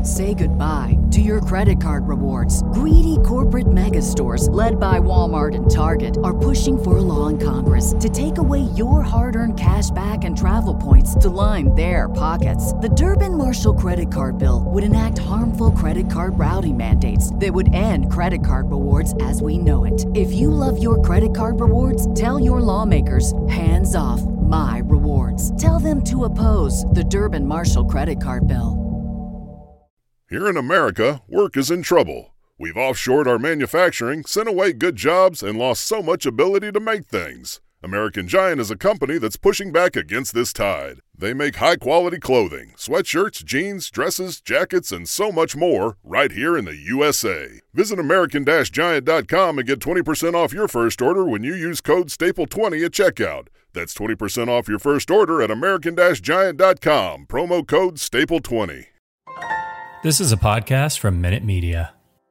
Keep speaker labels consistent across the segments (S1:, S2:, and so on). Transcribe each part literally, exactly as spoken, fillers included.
S1: Say goodbye to your credit card rewards. Greedy corporate mega stores, led by Walmart and Target, are pushing for a law in Congress to take away your hard-earned cash back and travel points to line their pockets. The Durbin-Marshall credit card bill would enact harmful credit card routing mandates that would end credit card rewards as we know it. If you love your credit card rewards, tell your lawmakers, hands off my rewards. Tell them to oppose the Durbin-Marshall credit card bill.
S2: Here in America, work is in trouble. We've offshored our manufacturing, sent away good jobs, and lost so much ability to make things. American Giant is a company that's pushing back against this tide. They make high-quality clothing, sweatshirts, jeans, dresses, jackets, and so much more right here in the U S A. Visit American Giant dot com and get twenty percent off your first order when you use code staple twenty at checkout. That's twenty percent off your first order at American Giant dot com. Promo code staple twenty.
S3: This is a podcast from Minute Media.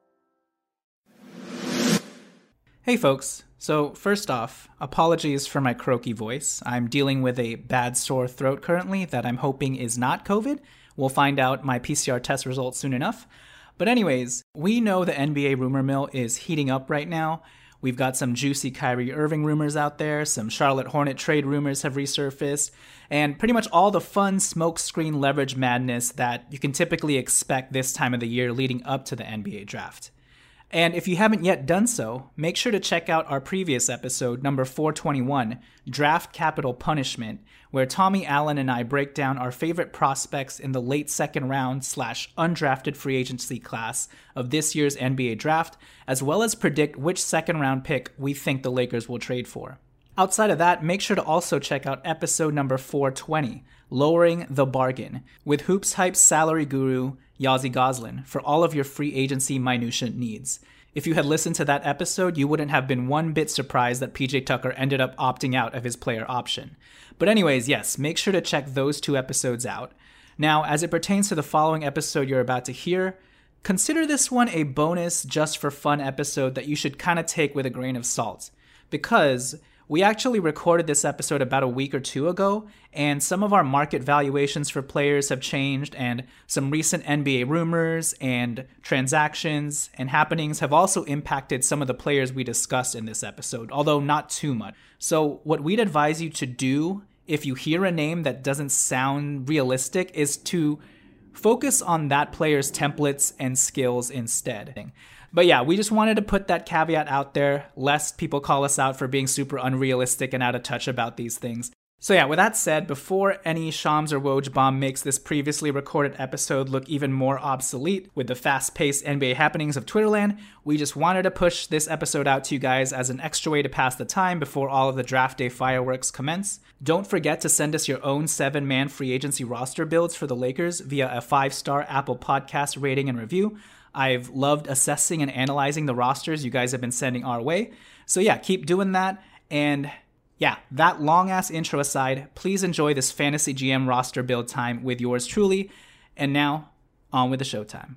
S4: Hey folks, so first off, apologies for my croaky voice. I'm dealing with a bad sore throat currently that I'm hoping is not COVID. We'll find out my P C R test results soon enough. But anyways, we know the N B A rumor mill is heating up right now. We've got some juicy Kyrie Irving rumors out there, some Charlotte Hornet trade rumors have resurfaced, and pretty much all the fun smokescreen leverage madness that you can typically expect this time of the year leading up to the N B A draft. And if you haven't yet done so, make sure to check out our previous episode, number four twenty-one, Draft Capital Punishment, where Tommy Allen and I break down our favorite prospects in the late second round slash undrafted free agency class of this year's N B A draft, as well as predict which second round pick we think the Lakers will trade for. Outside of that, make sure to also check out episode number four twenty, Lowering the Bargain, with Hoops Hype's salary guru, Yazzie Goslin, for all of your free agency minutia needs. If you had listened to that episode, you wouldn't have been one bit surprised that P J Tucker ended up opting out of his player option. But anyways, yes, make sure to check those two episodes out. Now, as it pertains to the following episode you're about to hear, consider this one a bonus just for fun episode that you should kind of take with a grain of salt. Because we actually recorded this episode about a week or two ago, and some of our market valuations for players have changed, and some recent N B A rumors and transactions and happenings have also impacted some of the players we discussed in this episode, although not too much. So what we'd advise you to do if you hear a name that doesn't sound realistic is to focus on that player's templates and skills instead. But yeah, we just wanted to put that caveat out there, lest people call us out for being super unrealistic and out of touch about these things. So yeah, with that said, before any Shams or Woj bomb makes this previously recorded episode look even more obsolete with the fast-paced N B A happenings of Twitterland, we just wanted to push this episode out to you guys as an extra way to pass the time before all of the draft day fireworks commence. Don't forget to send us your own seven-man free agency roster builds for the Lakers via a five-star Apple Podcast rating and review. I've loved assessing and analyzing the rosters you guys have been sending our way. So yeah, keep doing that. And yeah, that long-ass intro aside, please enjoy this Fantasy G M roster build time with yours truly. And now, on with the showtime.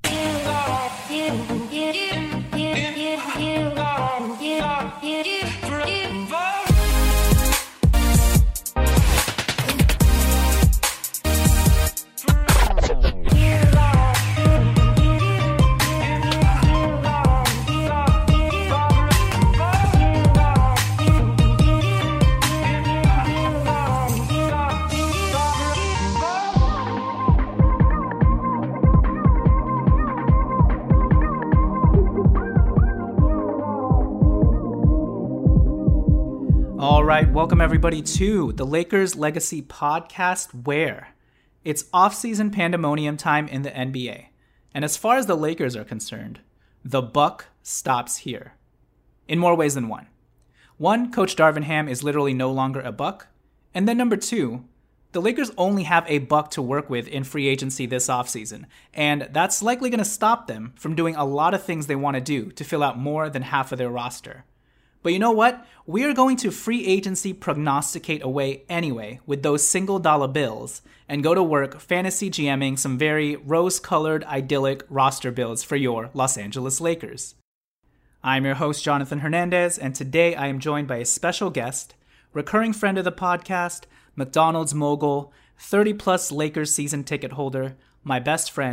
S4: All right, welcome everybody to the Lakers Legacy Podcast, where it's off-season pandemonium time in the N B A. And as far as the Lakers are concerned, the buck stops here. In more ways than one. One, Coach Darvin Ham is literally no longer a buck. And then number two, the Lakers only have a buck to work with in free agency this offseason. And that's likely going to stop them from doing a lot of things they want to do to fill out more than half of their roster. But you know what? We are going to free agency prognosticate away anyway with those single dollar bills and go to work fantasy GMing some very rose-colored idyllic roster builds for your Los Angeles Lakers. I'm your host, Jonathan Hernandez, and today I am joined by a special guest, recurring friend of the podcast, McDonald's mogul, thirty-plus Lakers season ticket holder, my best friend,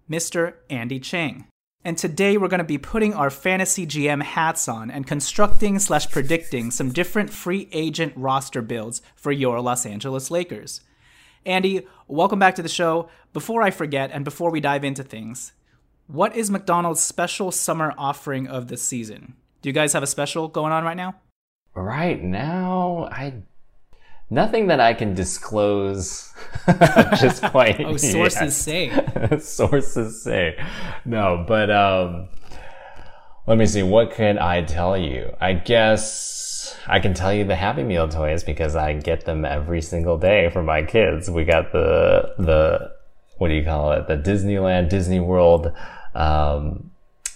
S4: Mister Andy Chang. And today we're going to be putting our fantasy G M hats on and constructing slash predicting some different free agent roster builds for your Los Angeles Lakers. Andy, welcome back to the show. Before I forget and before we dive into things, what is McDonald's special summer offering of the season? Do you guys have a special going on right now?
S5: Right now, I nothing that I can disclose just quite
S4: Oh, sources
S5: yet.
S4: say.
S5: Sources say. No, but um, let me see. What can I tell you? I guess I can tell you the Happy Meal toys because I get them every single day for my kids. We got the, the what do you call it? The Disneyland, Disney World um,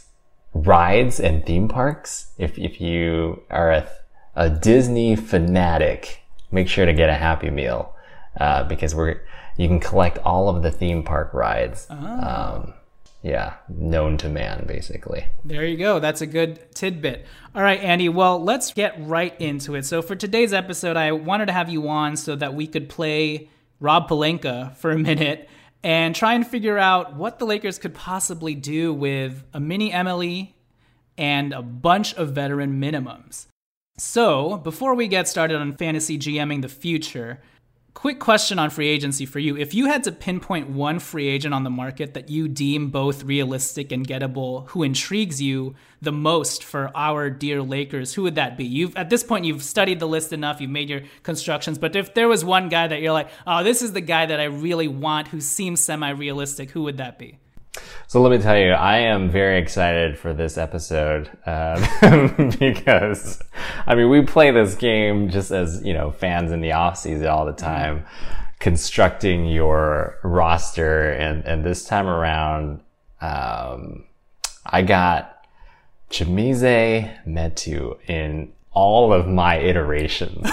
S5: rides and theme parks. If if you are a, a Disney fanatic, make sure to get a Happy Meal uh, because we're you can collect all of the theme park rides. Oh. Um, yeah, known to man, basically.
S4: There you go. That's a good tidbit. All right, Andy. Well, let's get right into it. So for today's episode, I wanted to have you on so that we could play Rob Pelinka for a minute and try and figure out what the Lakers could possibly do with a mini M L E and a bunch of veteran minimums. So, before we get started on fantasy GMing the future, quick question on free agency for you. If you had to pinpoint one free agent on the market that you deem both realistic and gettable, who intrigues you the most for our dear Lakers, who would that be? You've at this point, you've studied the list enough, you've made your constructions, but if there was one guy that you're like, oh, this is the guy that I really want who seems semi-realistic, who would that be?
S5: So let me tell you, I am very excited for this episode um, because, I mean, we play this game just as, you know, fans in the off season all the time, constructing your roster. And, and this time around, um, I got Chimezie Metu in all of my iterations.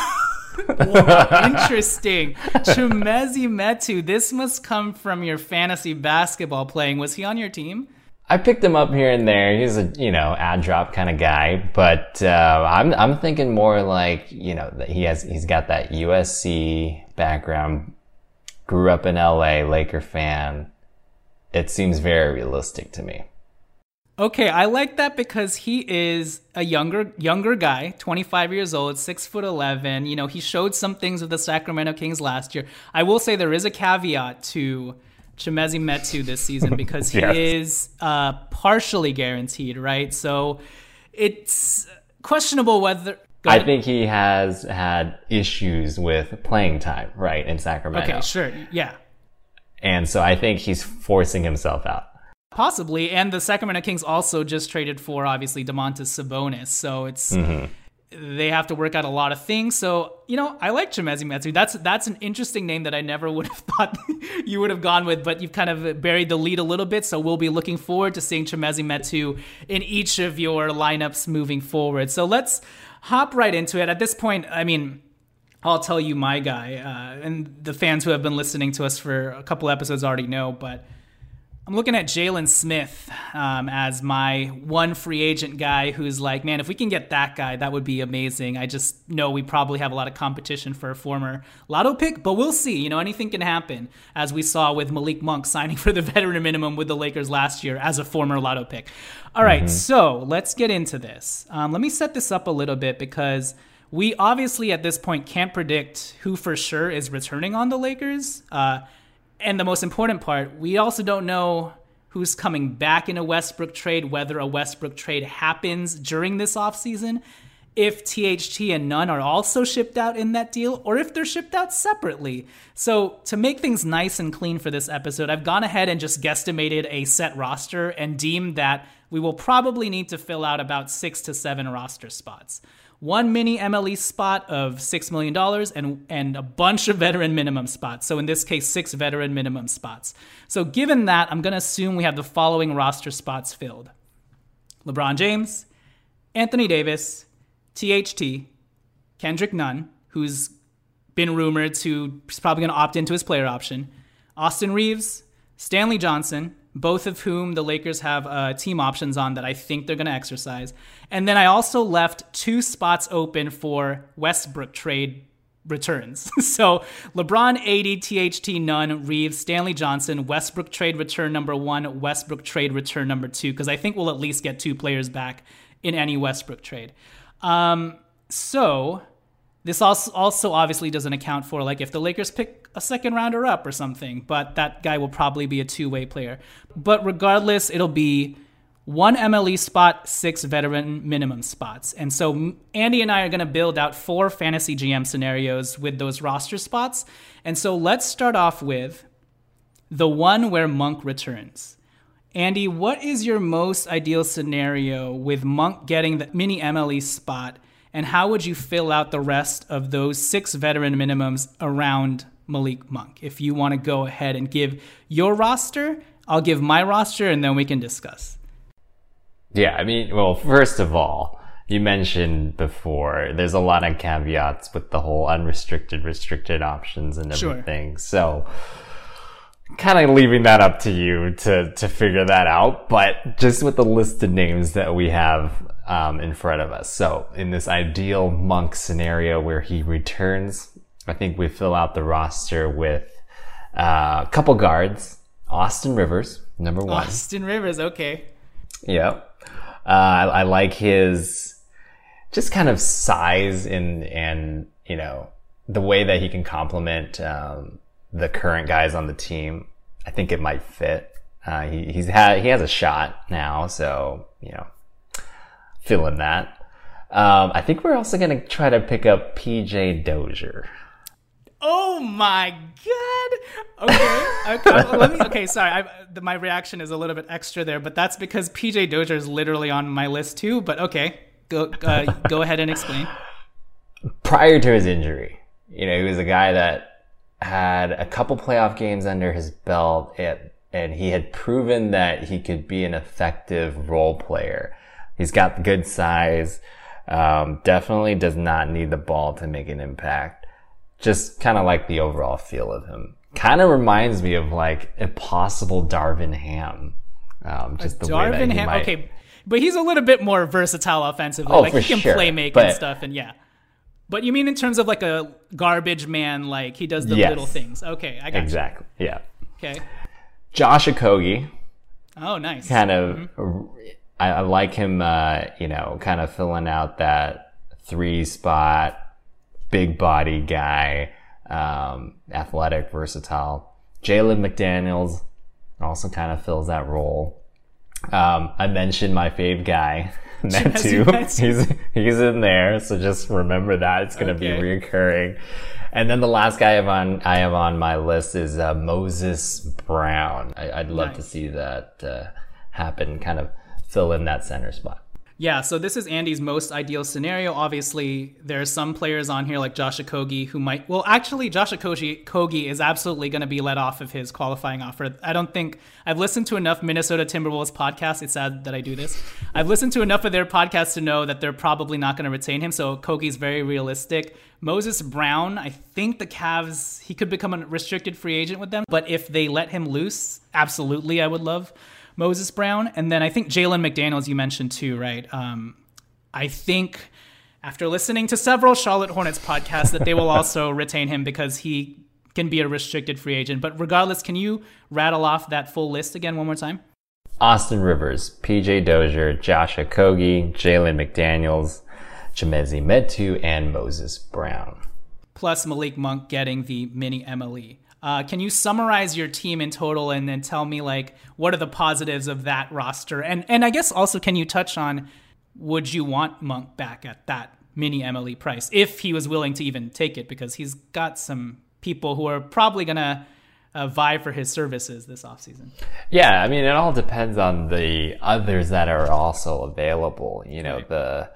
S4: Wow, interesting. Chimezie Metu, this must come from your fantasy basketball playing. Was he on your team?
S5: I picked him up here and there. He's a, you know, ad drop kind of guy, but uh, I'm I'm thinking more like, you know, that he has he's got that U S C background, grew up in L A, Laker fan. It seems very realistic to me.
S4: Okay, I like that because he is a younger younger guy, twenty-five years old, six foot eleven. You know, he showed some things with the Sacramento Kings last year. I will say there is a caveat to Chimezie Metu this season because he yes. is uh, partially guaranteed, right? So it's questionable whether...
S5: I think he has had issues with playing time, right, in Sacramento.
S4: Okay, sure, yeah.
S5: And so I think he's forcing himself out.
S4: Possibly, and the Sacramento Kings also just traded for, obviously, Domantas Sabonis, so it's mm-hmm. they have to work out a lot of things. So, you know, I like Chimezie Metu. That's that's an interesting name that I never would have thought you would have gone with, but you've kind of buried the lead a little bit, so we'll be looking forward to seeing Chimezie Metu in each of your lineups moving forward. So let's hop right into it. At this point, I mean, I'll tell you my guy, uh, and the fans who have been listening to us for a couple episodes already know, but I'm looking at Jalen Smith um, as my one free agent guy who's like, man, if we can get that guy, that would be amazing. I just know we probably have a lot of competition for a former lotto pick, but we'll see. You know, anything can happen, as we saw with Malik Monk signing for the veteran minimum with the Lakers last year as a former lotto pick. All right, mm-hmm. so let's get into this. Um, let me set this up a little bit because we obviously at this point can't predict who for sure is returning on the Lakers. Uh, And the most important part, we also don't know who's coming back in a Westbrook trade, whether a Westbrook trade happens during this offseason, if T H T and Nunn are also shipped out in that deal, or if they're shipped out separately. So to make things nice and clean for this episode, I've gone ahead and just guesstimated a set roster and deemed that we will probably need to fill out about six to seven roster spots. One mini M L E spot of six million dollars and, and a bunch of veteran minimum spots. So in this case, six veteran minimum spots. So given that, I'm going to assume we have the following roster spots filled. LeBron James, Anthony Davis, T H T, Kendrick Nunn, who's been rumored to, he's probably going to opt into his player option, Austin Reeves, Stanley Johnson, both of whom the Lakers have uh, team options on that I think they're going to exercise. And then I also left two spots open for Westbrook trade returns. So LeBron eighty, T H T none, Reeves, Stanley Johnson, Westbrook trade return number one, Westbrook trade return number two, because I think we'll at least get two players back in any Westbrook trade. Um, so this also, also obviously doesn't account for like if the Lakers pick a second rounder up or something, but that guy will probably be a two-way player. But regardless, it'll be one M L E spot, six veteran minimum spots. And so Andy and I are going to build out four fantasy G M scenarios with those roster spots. And so let's start off with the one where Monk returns. Andy, what is your most ideal scenario with Monk getting the mini M L E spot? And how would you fill out the rest of those six veteran minimums around Malik Monk? If you want to go ahead and give your roster, I'll give my roster, and then we can discuss.
S5: Yeah, I mean, well, first of all, you mentioned before, there's a lot of caveats with the whole unrestricted, restricted options and everything. Sure. So kind of leaving that up to you to, to figure that out. But just with the list of names that we have um, in front of us. So in this ideal Monk scenario where he returns, I think we fill out the roster with uh, a couple guards. Austin Rivers, number one.
S4: Austin Rivers, okay.
S5: Yep. Uh, I, I like his just kind of size and, and, you know, the way that he can complement, um, the current guys on the team. I think it might fit. Uh, he, he's had, he has a shot now. So, you know, feeling that. Um, I think we're also going to try to pick up P J Dozier.
S4: Oh my God. Okay. Okay. Let me, okay. Sorry. I, the, my reaction is a little bit extra there, but that's because P J Dozier is literally on my list too. But okay, go, uh, go ahead and explain.
S5: Prior to his injury, you know, he was a guy that had a couple playoff games under his belt, and, and he had proven that he could be an effective role player. He's got good size. Um, definitely does not need the ball to make an impact. Just kind of like the overall feel of him. Kind of reminds me of like a possible Darvin Ham. Um, just the
S4: Darvin
S5: way that he
S4: Ham,
S5: might...
S4: okay, but he's a little bit more versatile offensively.
S5: Oh,
S4: like
S5: for
S4: he can
S5: sure.
S4: play make
S5: but...
S4: and stuff, and yeah. But you mean in terms of like a garbage man, like he does the
S5: yes.
S4: little things? Okay, I got
S5: exactly.
S4: you.
S5: Yeah.
S4: Okay.
S5: Josh Okogie.
S4: Oh, nice.
S5: Kind of.
S4: Mm-hmm.
S5: I, I like him. Uh, you know, kind of filling out that three spot. Big body guy, um, athletic, versatile. Jalen McDaniels also kind of fills that role. Um, I mentioned my fave guy, Metu. He's, he's in there. So just remember that. It's going to okay. be reoccurring. And then the last guy I have on, I have on my list is, uh, Moses Brown. I, I'd love nice. to see that, uh, happen, kind of fill in that center spot.
S4: Yeah, so this is Andy's most ideal scenario. Obviously, there are some players on here like Josh Okogie who might... Well, actually, Josh Okogie is absolutely going to be let off of his qualifying offer. I don't think... I've listened to enough Minnesota Timberwolves podcasts. It's sad that I do this. I've listened to enough of their podcasts to know that they're probably not going to retain him, so Okogie's very realistic. Moses Brown, I think the Cavs... He could become a restricted free agent with them, but if they let him loose, absolutely, I would love... Moses Brown. And then I think Jalen McDaniels you mentioned too, right? Um, I think after listening to several Charlotte Hornets podcasts that they will also retain him because he can be a restricted free agent. But regardless, can you rattle off that full list again one more time?
S5: Austin Rivers, P J Dozier, Josh Okogie, Jalen McDaniels, Chimezie Metu, and Moses Brown.
S4: Plus Malik Monk getting the mini M L E. Uh, can you summarize your team in total and then tell me, like, what are the positives of that roster? And and I guess also, can you touch on, would you want Monk back at that mini M L E price if he was willing to even take it? Because he's got some people who are probably going to uh, vie for his services this offseason.
S5: Yeah, I mean, it all depends on the others that are also available. You know, right. the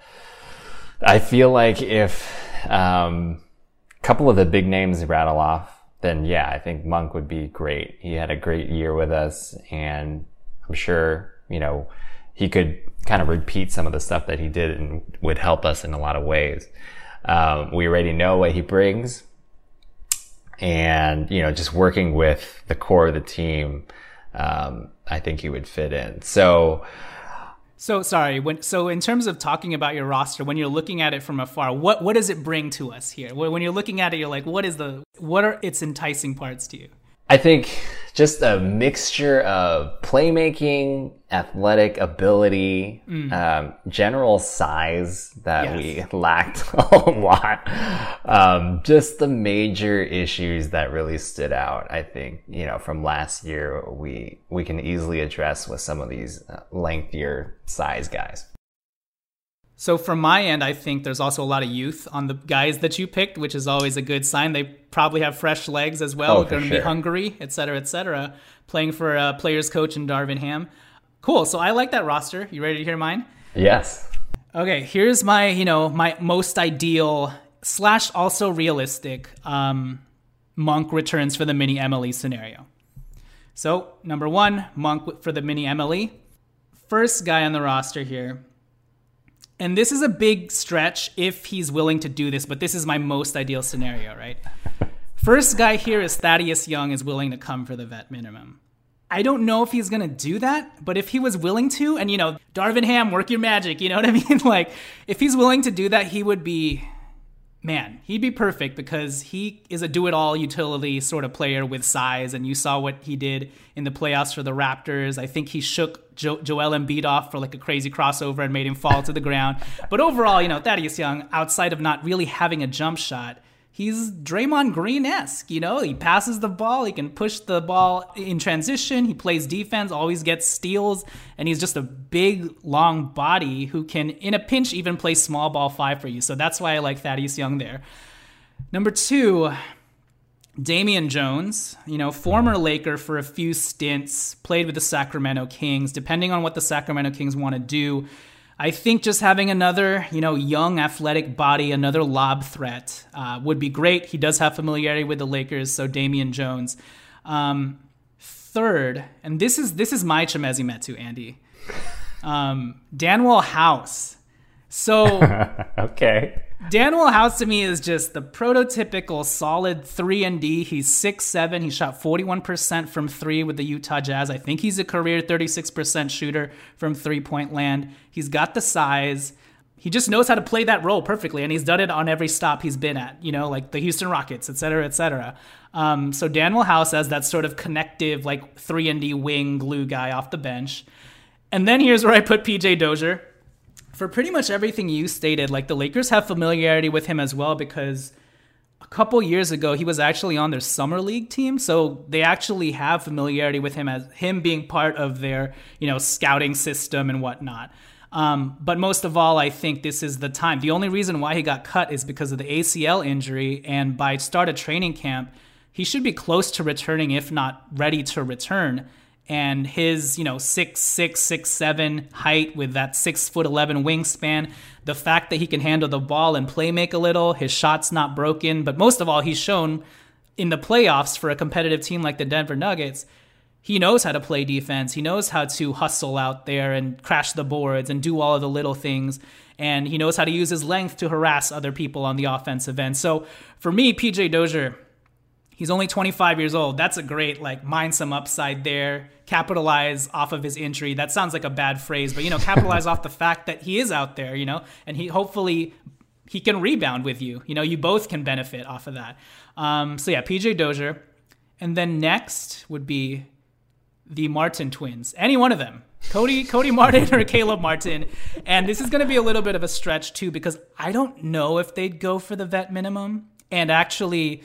S5: I feel like if um, a couple of the big names rattle off, then yeah, I think Monk would be great. He had a great year with us, and I'm sure, you know, he could kind of repeat some of the stuff that he did and would help us in a lot of ways. Um, we already know what he brings, and, you know, just working with the core of the team, um, I think he would fit in. So
S4: So sorry. When so in terms of talking about your roster, when you're looking at it from afar, what what does it bring to us here? When you're looking at it, you're like, what is the what are its enticing parts to you?
S5: I think just a mixture of playmaking, athletic ability, mm. um, general size that yes. we lacked a lot. Um, just the major issues that really stood out, I think, you know, from last year, we, we can easily address with some of these uh, lengthier size guys.
S4: So from my end, I think there's also a lot of youth on the guys that you picked, which is always a good sign. They probably have fresh legs as well.
S5: Oh,
S4: They're going to
S5: sure.
S4: be hungry, et cetera, et cetera, playing for a players coach in Darvin Ham. Cool. So I like that roster. You ready to hear mine?
S5: Yes.
S4: Okay. Here's my, you know, my most ideal slash also realistic um, Monk returns for the mini M L E scenario. So number one, Monk for the mini M L E. First guy on the roster here. And this is a big stretch if he's willing to do this, but this is my most ideal scenario, right? First guy here is Thaddeus Young is willing to come for the vet minimum. I don't know if he's going to do that, but if he was willing to, and, you know, Darvin Ham, work your magic, you know what I mean? Like, if he's willing to do that, he would be, man, he'd be perfect because he is a do-it-all utility sort of player with size, and you saw what he did in the playoffs for the Raptors. I think he shook Jo- Joel Embiid off for like a crazy crossover and made him fall to the ground. But overall, you know, Thaddeus Young, outside of not really having a jump shot, he's Draymond Green-esque, you know? He passes the ball, he can push the ball in transition, he plays defense, always gets steals, and he's just a big, long body who can, in a pinch, even play small ball five for you. So that's why I like Thaddeus Young there. Number two, Damian Jones, you know, former Laker for a few stints, played with the Sacramento Kings. Depending on what the Sacramento Kings want to do, I think just having another, you know, young athletic body, another lob threat uh, would be great. He does have familiarity with the Lakers, so Damian Jones. Um, third, and this is this is my Chimezie Metu, Andy. Um, Danuel House. So
S5: okay.
S4: Danuel House to me is just the prototypical solid three and D. He's six seven. He shot forty-one percent from three with the Utah Jazz. I think he's a career thirty-six percent shooter from three-point land. He's got the size. He just knows how to play that role perfectly, and he's done it on every stop he's been at, you know, like the Houston Rockets, et cetera, et cetera. Um, so Danuel House as that sort of connective, like three and D wing glue guy off the bench. And then here's where I put P J Dozier. For pretty much everything you stated, like the Lakers have familiarity with him as well because a couple years ago he was actually on their summer league team, so they actually have familiarity with him as him being part of their, you know, scouting system and whatnot. Um, but most of all, I think this is the time. The only reason why he got cut is because of the A C L injury, and by start of training camp, he should be close to returning, if not ready to return. And his, you know, six six, six seven height with that six foot eleven wingspan, the fact that he can handle the ball and play make a little, his shot's not broken, but most of all, he's shown in the playoffs for a competitive team like the Denver Nuggets, he knows how to play defense. He knows how to hustle out there and crash the boards and do all of the little things. And he knows how to use his length to harass other people on the offensive end. So for me, P J Dozier, he's only twenty-five years old. That's a great, like, mine some upside there. Capitalize off of his injury. That sounds like a bad phrase, but, you know, capitalize off the fact that he is out there, you know, and he hopefully he can rebound with you. You know, you both can benefit off of that. Um, so, yeah, P J Dozier. And then next would be the Martin twins. Any one of them. Cody, Cody Martin or Caleb Martin. And this is going to be a little bit of a stretch, too, because I don't know if they'd go for the vet minimum. And actually,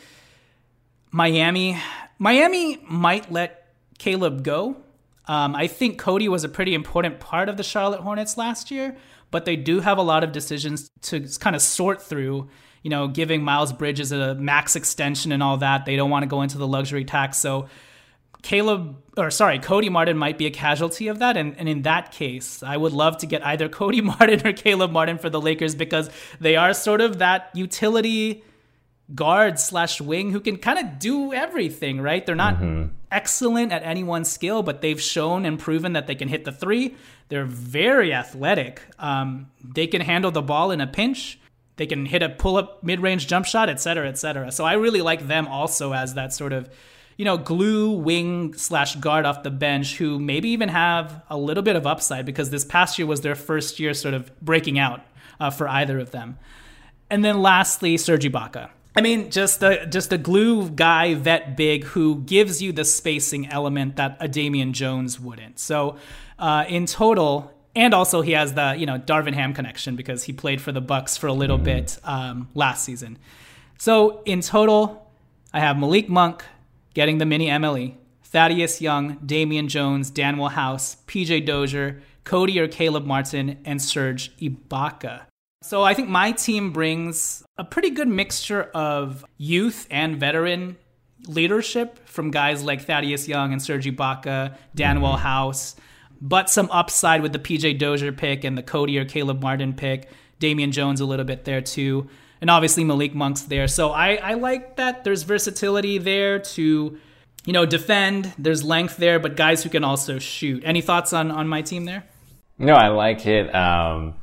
S4: Miami, Miami might let Caleb go. Um, I think Cody was a pretty important part of the Charlotte Hornets last year, but they do have a lot of decisions to kind of sort through, you know, giving Miles Bridges a max extension and all that. They don't want to go into the luxury tax. So Caleb, or sorry, Cody Martin might be a casualty of that. And, and in that case, I would love to get either Cody Martin or Caleb Martin for the Lakers because they are sort of that utility guard slash wing who can kind of do everything, right? They're not mm-hmm. excellent at any one skill, but they've shown and proven that they can hit the three. They're very athletic. Um, they can handle the ball in a pinch. They can hit a pull-up mid-range jump shot, et cetera, et cetera. So I really like them also as that sort of you know, glue wing slash guard off the bench who maybe even have a little bit of upside because this past year was their first year sort of breaking out uh, for either of them. And then lastly, Serge Ibaka. I mean, just a, just a glue guy, vet big, who gives you the spacing element that a Damian Jones wouldn't. So uh, in total, and also he has the, you know, Darvin Ham connection because he played for the Bucks for a little mm-hmm. bit um, last season. So in total, I have Malik Monk getting the mini M L E, Thaddeus Young, Damian Jones, Danuel House, P J Dozier, Cody or Caleb Martin, and Serge Ibaka. So I think my team brings a pretty good mixture of youth and veteran leadership from guys like Thaddeus Young and Serge Ibaka, Danuel mm-hmm. House, but some upside with the P J Dozier pick and the Cody or Caleb Martin pick, Damian Jones a little bit there too, and obviously Malik Monk's there. So I, I like that there's versatility there to, you know, defend. There's length there, but guys who can also shoot. Any thoughts on, on my team there?
S5: No, I like it. Um,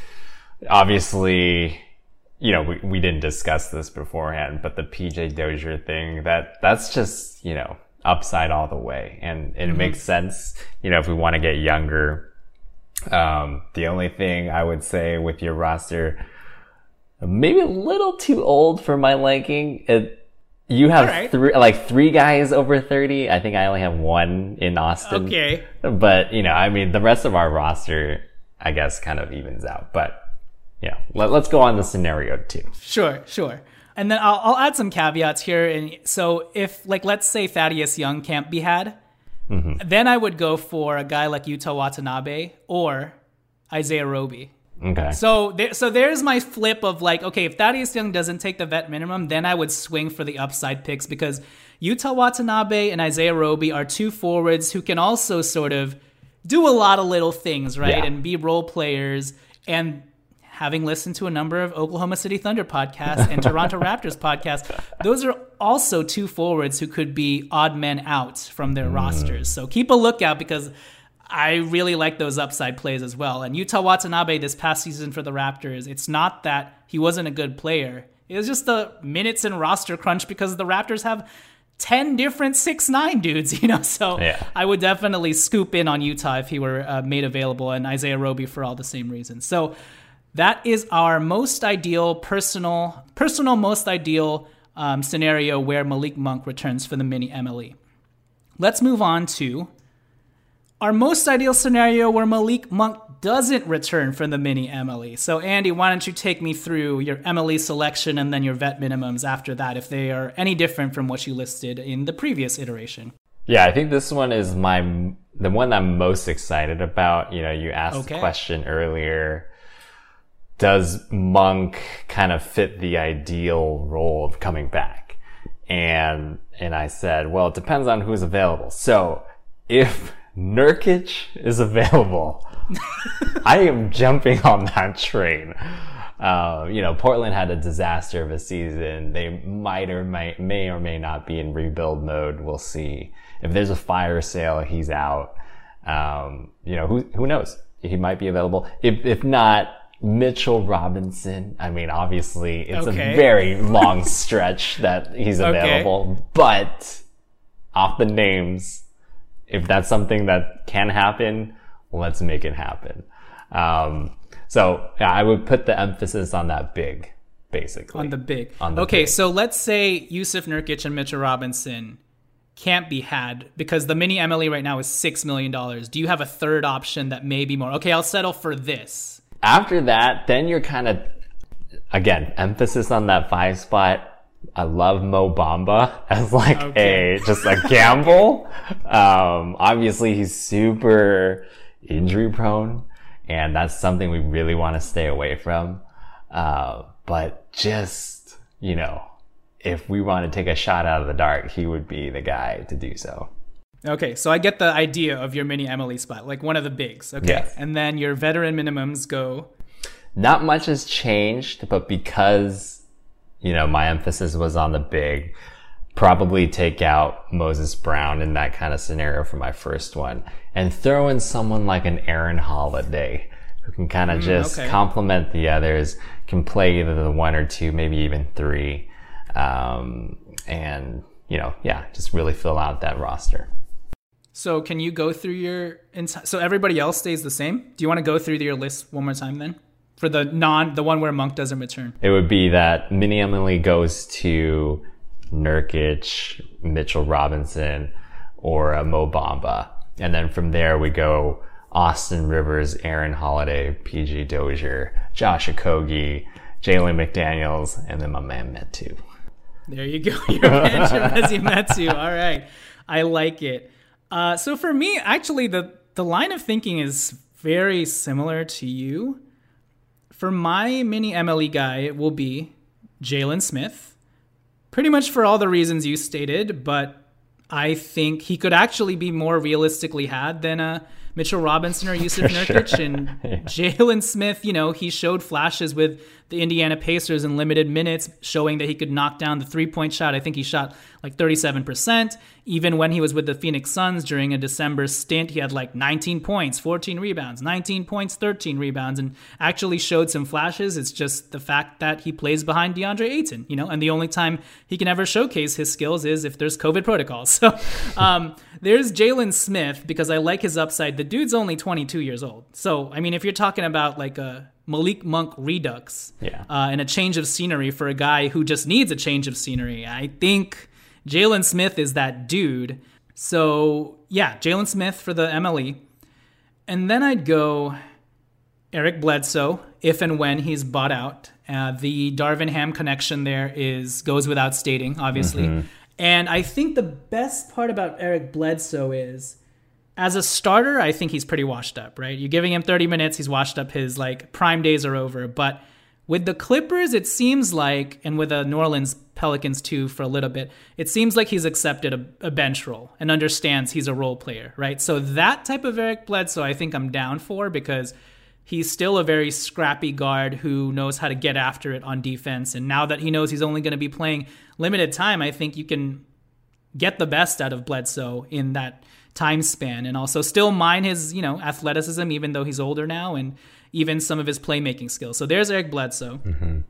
S5: obviously, you know, we, we didn't discuss this beforehand, but the P J Dozier thing, that that's just, you know, upside all the way. And, and mm-hmm. it makes sense, you know, if we want to get younger. Um, the only thing I would say with your roster, maybe a little too old for my liking. It, you have right. three, like three guys over thirty. I think I only have one in Austin.
S4: Okay.
S5: But, you know, I mean, the rest of our roster, I guess, kind of evens out. But, yeah, let, let's go on the scenario too.
S4: Sure, sure. And then I'll, I'll add some caveats here. And so if, like, let's say Thaddeus Young can't be had, mm-hmm. then I would go for a guy like Yuta Watanabe or Isaiah Roby.
S5: Okay.
S4: So there, so there's my flip of like, okay, if Thaddeus Young doesn't take the vet minimum, then I would swing for the upside picks because Yuta Watanabe and Isaiah Roby are two forwards who can also sort of do a lot of little things, right?
S5: Yeah.
S4: And be role players. And having listened to a number of Oklahoma City Thunder podcasts and Toronto Raptors podcasts, those are also two forwards who could be odd men out from their mm. rosters. So keep a lookout because I really like those upside plays as well. And Yuta Watanabe this past season for the Raptors, it's not that he wasn't a good player. It was just the minutes and roster crunch because the Raptors have ten different six nine dudes, you know? So
S5: yeah.
S4: I would definitely scoop in on Yuta if he were uh, made available, and Isaiah Roby for all the same reasons. So that is our most ideal personal, personal most ideal um, scenario where Malik Monk returns for the mini M L E. Let's move on to our most ideal scenario where Malik Monk doesn't return from the mini M L E. So Andy, why don't you take me through your M L E selection and then your vet minimums after that, if they are any different from what you listed in the previous iteration?
S5: Yeah, I think this one is my the one I'm most excited about. You know, you asked okay. the question earlier, does Monk kind of fit the ideal role of coming back? And and I said, well, it depends on who's available. So if Nurkic is available, I am jumping on that train. Uh, you know, Portland had a disaster of a season. They might or might, may or may not be in rebuild mode. We'll see. If there's a fire sale, he's out. Um, you know, who who knows? He might be available. If if not, Mitchell Robinson. I mean, obviously, it's okay. a very long stretch that he's available. Okay. But off the names, if that's something that can happen, let's make it happen. Um, so yeah, I would put the emphasis on that big, basically.
S4: On the big.
S5: On the
S4: okay,
S5: big.
S4: So let's say Yusuf Nurkic and Mitchell Robinson can't be had because the mini M L E right now is six million dollars. Do you have a third option that may be more? Okay, I'll settle for this.
S5: After that, then you're kind of, again, emphasis on that five spot. I love Mo Bamba as like okay. a, just a gamble. um, obviously he's super injury prone and that's something we really want to stay away from. Uh, but just, you know, if we want to take a shot out of the dark, he would be the guy to do so.
S4: Okay, so I get the idea of your mini M L E spot, like one of the bigs. Okay,
S5: yes.
S4: And then your veteran minimums go.
S5: Not much has changed, but because, you know, my emphasis was on the big, probably take out Moses Brown in that kind of scenario for my first one and throw in someone like an Aaron Holiday who can kind of mm, just okay. complement the others, can play either the one or two, maybe even three. Um, and you know, yeah, just really fill out that roster.
S4: So can you go through your enti- so everybody else stays the same? Do you want to go through your list one more time then? For the non the one where Monk doesn't return.
S5: It would be that Mini Emily goes to Nurkic, Mitchell Robinson, or uh, Mo Bamba. And then from there we go Austin Rivers, Aaron Holiday, P J Dozier, Josh Okogie, Jalen McDaniels, and then my man Metu.
S4: There you go. Your man Chimezie Metu. All right. I like it. Uh, so for me, actually, the, the line of thinking is very similar to you. For my mini M L E guy, it will be Jalen Smith, pretty much for all the reasons you stated, but I think he could actually be more realistically had than uh, Mitchell Robinson or Yusuf Nurkic. Sure. And yeah. Jalen Smith, you know, he showed flashes with the Indiana Pacers in limited minutes, showing that he could knock down the three-point shot. I think he shot like thirty-seven percent. Even when he was with the Phoenix Suns during a December stint, he had like nineteen points, fourteen rebounds, nineteen points, thirteen rebounds, and actually showed some flashes. It's just the fact that he plays behind DeAndre Ayton, you know, and the only time he can ever showcase his skills is if there's COVID protocols. So um, there's Jalen Smith, because I like his upside. The dude's only twenty-two years old. So, I mean, if you're talking about like a Malik Monk redux
S5: yeah.
S4: uh, and a change of scenery for a guy who just needs a change of scenery, I think Jalen Smith is that dude. So, yeah, Jalen Smith for the M L E. And then I'd go Eric Bledsoe, if and when he's bought out. Uh, the Darvin Ham connection there is goes without stating, obviously. Mm-hmm. And I think the best part about Eric Bledsoe is, as a starter, I think he's pretty washed up, right? You're giving him thirty minutes, he's washed up, his like prime days are over. But with the Clippers, it seems like, and with the New Orleans Pelicans too for a little bit, it seems like he's accepted a, a bench role and understands he's a role player, right? So that type of Eric Bledsoe, I think I'm down for, because he's still a very scrappy guard who knows how to get after it on defense. And now that he knows he's only going to be playing limited time, I think you can get the best out of Bledsoe in that time span, and also still mine his, you know, athleticism, even though he's older now, and even some of his playmaking skills. So there's Eric Bledsoe.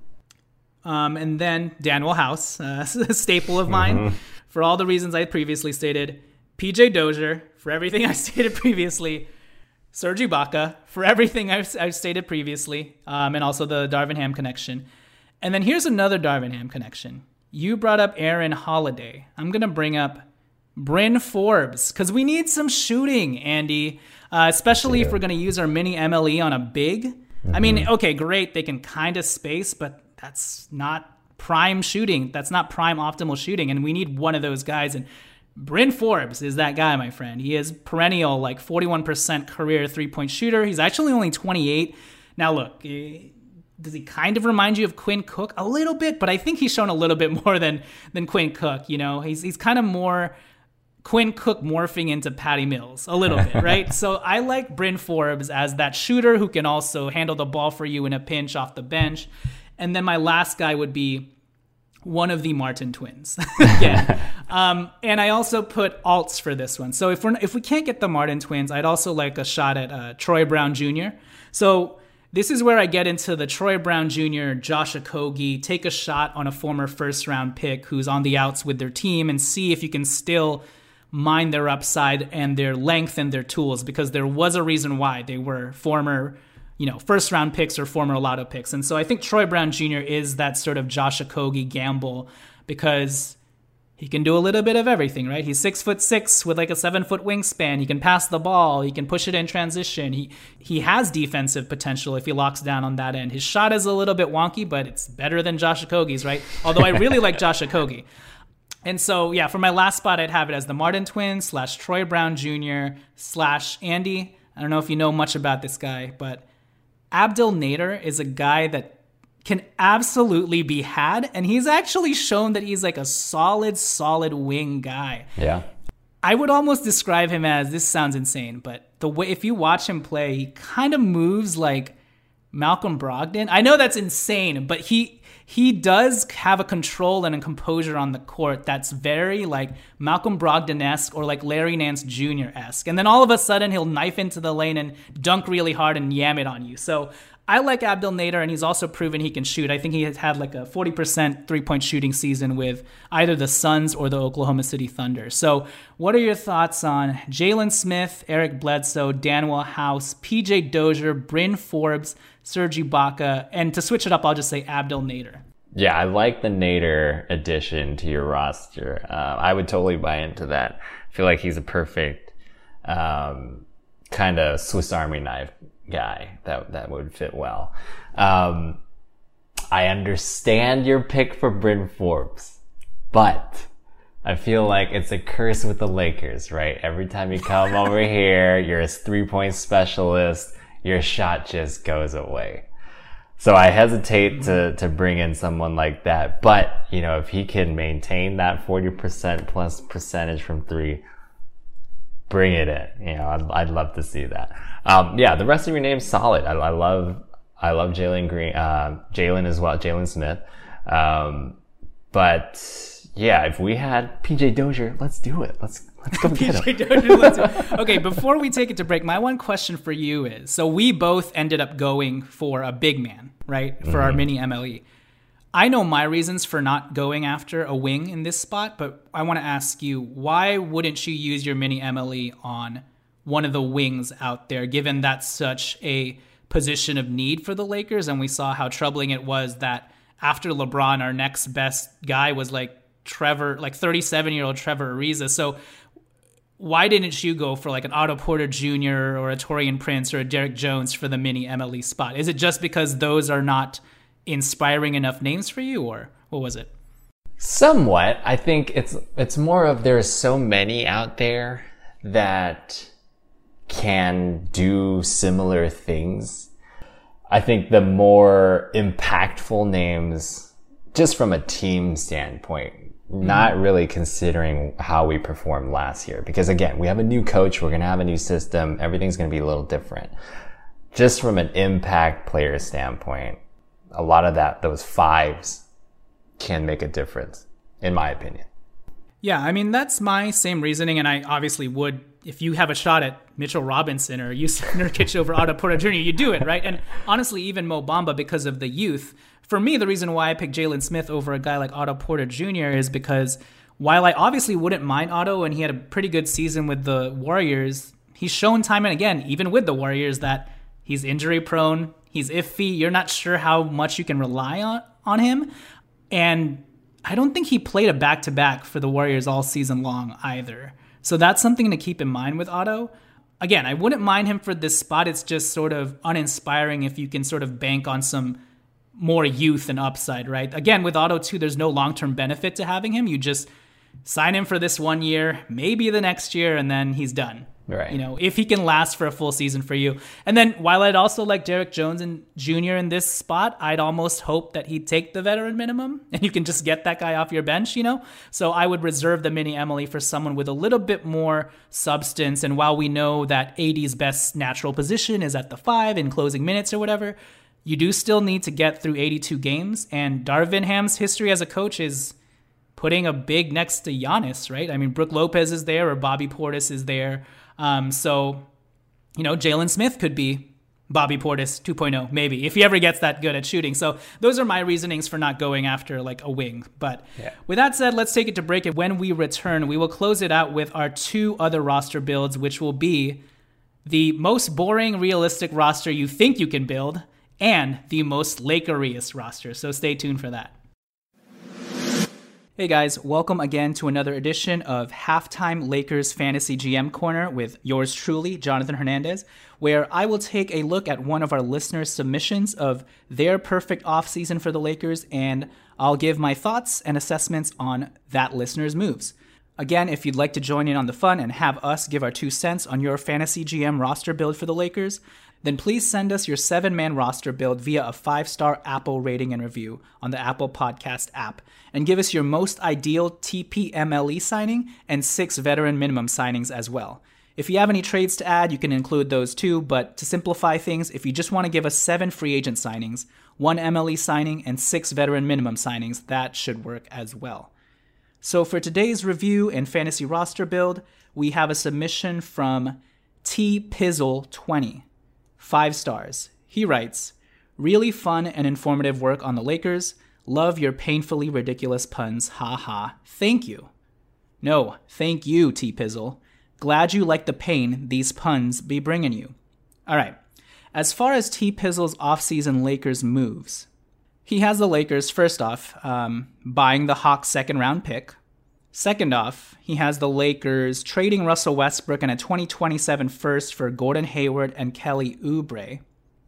S4: Mm-hmm. Um, and then Danuel House, uh, a staple of mine, mm-hmm. for all the reasons I previously stated. P J Dozier, for everything I stated previously. Serge Ibaka, for everything I've, I've stated previously, um, and also the Darvin Ham connection. And then here's another Darvin Ham connection. You brought up Aaron Holiday. I'm going to bring up Bryn Forbes, because we need some shooting, Andy, uh, especially yeah. if we're going to use our mini M L E on a big. Mm-hmm. I mean, okay, great. They can kind of space, but that's not prime shooting. That's not prime optimal shooting, and we need one of those guys. And Bryn Forbes is that guy, my friend. He is perennial, like forty-one percent career three-point shooter. He's actually only twenty-eight. Now, look, does he kind of remind you of Quinn Cook? A little bit, but I think he's shown a little bit more than than Quinn Cook. You know, he's he's kind of more Quinn Cook morphing into Patty Mills a little bit, right? So I like Bryn Forbes as that shooter who can also handle the ball for you in a pinch off the bench. And then my last guy would be one of the Martin twins. yeah. Um, and I also put alts for this one. So if we're if we can't get the Martin twins, I'd also like a shot at uh, Troy Brown Junior So this is where I get into the Troy Brown Junior, Josh Okogie, take a shot on a former first round pick who's on the outs with their team and see if you can still mine their upside and their length and their tools, because there was a reason why they were former, you know, first round picks or former lotto picks. And so I think Troy Brown Junior is that sort of Josh Okogie gamble, because he can do a little bit of everything, right? He's six foot six with like a seven foot wingspan. He can pass the ball. He can push it in transition. He he has defensive potential if he locks down on that end. His shot is a little bit wonky, but it's better than Josh Okogie's, right? Although I really like Josh Okogie. And so, yeah, for my last spot, I'd have it as the Martin twins slash Troy Brown Junior slash Andy. I don't know if you know much about this guy, but Abdel Nader is a guy that can absolutely be had, and he's actually shown that he's like a solid, solid wing guy.
S5: Yeah.
S4: I would almost describe him as, this sounds insane, but the way, if you watch him play, he kind of moves like Malcolm Brogdon. I know that's insane, but he he does have a control and a composure on the court that's very like Malcolm Brogdon-esque or like Larry Nance Junior-esque. And then all of a sudden he'll knife into the lane and dunk really hard and yam it on you. So I like Abdel Nader, and he's also proven he can shoot. I think he has had like a forty percent three-point shooting season with either the Suns or the Oklahoma City Thunder. So what are your thoughts on Jalen Smith, Eric Bledsoe, Danuel House, P J Dozier, Bryn Forbes, Serge Ibaka, and to switch it up, I'll just say Abdel Nader.
S5: Yeah, I like the Nader addition to your roster. Uh, I would totally buy into that. I feel like he's a perfect um, kind of Swiss Army knife guy that that would fit well. Um, I understand your pick for Bryn Forbes, but I feel like it's a curse with the Lakers, right? Every time you come over here, you're a three-point specialist, your shot just goes away. So I hesitate to, to bring in someone like that. But, you know, if he can maintain that forty percent plus percentage from three, bring it in. You know, I'd, I'd love to see that. Um, yeah, the rest of your name's solid. I, I love, I love Jalen Green, uh, Jalen as well, Jalen Smith. Um, but yeah, if we had P J Dozier, let's do it. Let's, let's go get him.
S4: Dozier, let's do it. Okay, before we take it to break, my one question for you is, so we both ended up going for a big man, right? For mm-hmm. our mini M L E. I know my reasons for not going after a wing in this spot, but I want to ask you, why wouldn't you use your mini M L E on one of the wings out there, given that's such a position of need for the Lakers? And we saw how troubling it was that after LeBron, our next best guy was like Trevor, like thirty-seven-year-old Trevor Ariza. So why didn't you go for like an Otto Porter Junior or a Taurean Prince or a Derek Jones for the mini M L E spot? Is it just because those are not inspiring enough names for you, or what was it?
S5: Somewhat. I think it's it's more of there's so many out there that can do similar things. I think the more impactful names, just from a team standpoint, mm-hmm. not really considering how we performed last year. Because again, we have a new coach, we're going to have a new system, everything's going to be a little different. Just from an impact player standpoint, a lot of that, those fives can make a difference, in my opinion.
S4: Yeah, I mean, that's my same reasoning, and I obviously would, if you have a shot at Mitchell Robinson or Yusuf Nurkic over Otto Porter Junior, you do it, right? And honestly, even Mo Bamba, because of the youth. For me, the reason why I picked Jalen Smith over a guy like Otto Porter Junior is because while I obviously wouldn't mind Otto, and he had a pretty good season with the Warriors, he's shown time and again, even with the Warriors, that he's injury prone, he's iffy, you're not sure how much you can rely on, on him. And I don't think he played a back-to-back for the Warriors all season long either. So that's something to keep in mind with Otto. Again, I wouldn't mind him for this spot. It's just sort of uninspiring if you can sort of bank on some more youth and upside, right? Again, with Otto too, there's no long-term benefit to having him. You just sign him for this one year, maybe the next year, and then he's done.
S5: Right.
S4: You know, if he can last for a full season for you. And then while I'd also like Derek Jones and Junior in this spot, I'd almost hope that he'd take the veteran minimum and you can just get that guy off your bench, you know? So I would reserve the mini Emily for someone with a little bit more substance. And while we know that A D's best natural position is at the five in closing minutes or whatever, you do still need to get through eighty-two games. And Darvin Ham's history as a coach is putting a big next to Giannis, right? I mean, Brook Lopez is there or Bobby Portis is there. Um, so, you know, Jalen Smith could be Bobby Portis two point oh, maybe, if he ever gets that good at shooting. So those are my reasonings for not going after like a wing. But yeah. With that said, let's take it to break. And when we return, we will close it out with our two other roster builds, which will be the most boring, realistic roster you think you can build and the most Lakeriest roster. So stay tuned for that. Hey guys, welcome again to another edition of Halftime Lakers Fantasy G M Corner with yours truly, Jonathan Hernandez, where I will take a look at one of our listeners' submissions of their perfect offseason for the Lakers, and I'll give my thoughts and assessments on that listener's moves. Again, if you'd like to join in on the fun and have us give our two cents on your fantasy G M roster build for the Lakers, then please send us your seven-man roster build via a five-star Apple rating and review on the Apple Podcast app, and give us your most ideal T P M L E signing and six veteran minimum signings as well. If you have any trades to add, you can include those too, but to simplify things, if you just want to give us seven free agent signings, one M L E signing, and six veteran minimum signings, that should work as well. So for today's review and fantasy roster build, we have a submission from T Pizzle twenty. Five stars. He writes, Really fun and informative work on the Lakers. Love your painfully ridiculous puns. Ha ha. Thank you. No, thank you, T-Pizzle. Glad you like the pain these puns be bringing you. All right. As far as T-Pizzle's offseason Lakers moves, he has the Lakers, first off, um, buying the Hawks' second-round pick. Second off, he has the Lakers trading Russell Westbrook and a twenty twenty-seven first for Gordon Hayward and Kelly Oubre.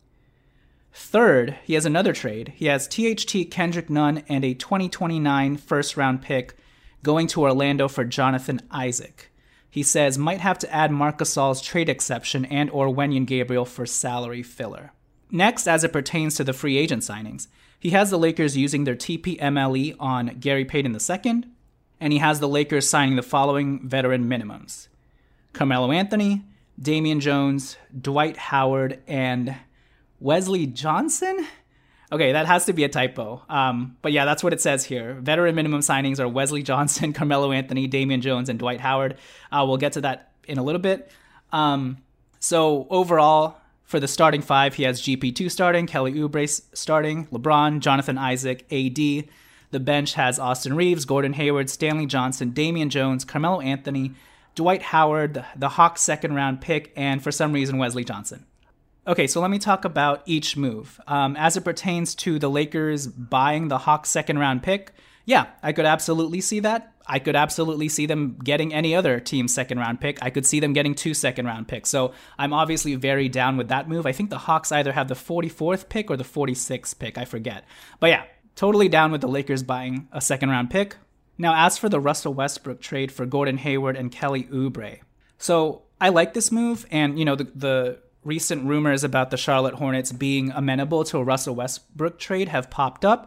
S4: Third, he has another trade. He has T H T Kendrick Nunn and a twenty twenty-nine first-round pick going to Orlando for Jonathan Isaac. He says might have to add Marc Gasol's trade exception and or Wenyen Gabriel for salary filler. Next, as it pertains to the free agent signings, he has the Lakers using their T P M L E on Gary Payton the second, and he has the Lakers signing the following veteran minimums: Carmelo Anthony, Damian Jones, Dwight Howard, and Wesley Johnson? Okay, that has to be a typo. Um, but yeah, that's what it says here. Veteran minimum signings are Wesley Johnson, Carmelo Anthony, Damian Jones, and Dwight Howard. Uh, we'll get to that in a little bit. Um, so overall, for the starting five, he has G P two starting, Kelly Oubre starting, LeBron, Jonathan Isaac, A D. The bench has Austin Reeves, Gordon Hayward, Stanley Johnson, Damian Jones, Carmelo Anthony, Dwight Howard, the Hawks' second-round pick, and for some reason, Wesley Johnson. Okay, so let me talk about each move. Um, as it pertains to the Lakers buying the Hawks' second-round pick, yeah, I could absolutely see that. I could absolutely see them getting any other team's second-round pick. I could see them getting two second-round picks. So I'm obviously very down with that move. I think the Hawks either have the forty-fourth pick or the forty-sixth pick. I forget. But yeah, totally down with the Lakers buying a second-round pick. Now, as for the Russell Westbrook trade for Gordon Hayward and Kelly Oubre. So I like this move, and, you know, the... the recent rumors about the Charlotte Hornets being amenable to a Russell Westbrook trade have popped up.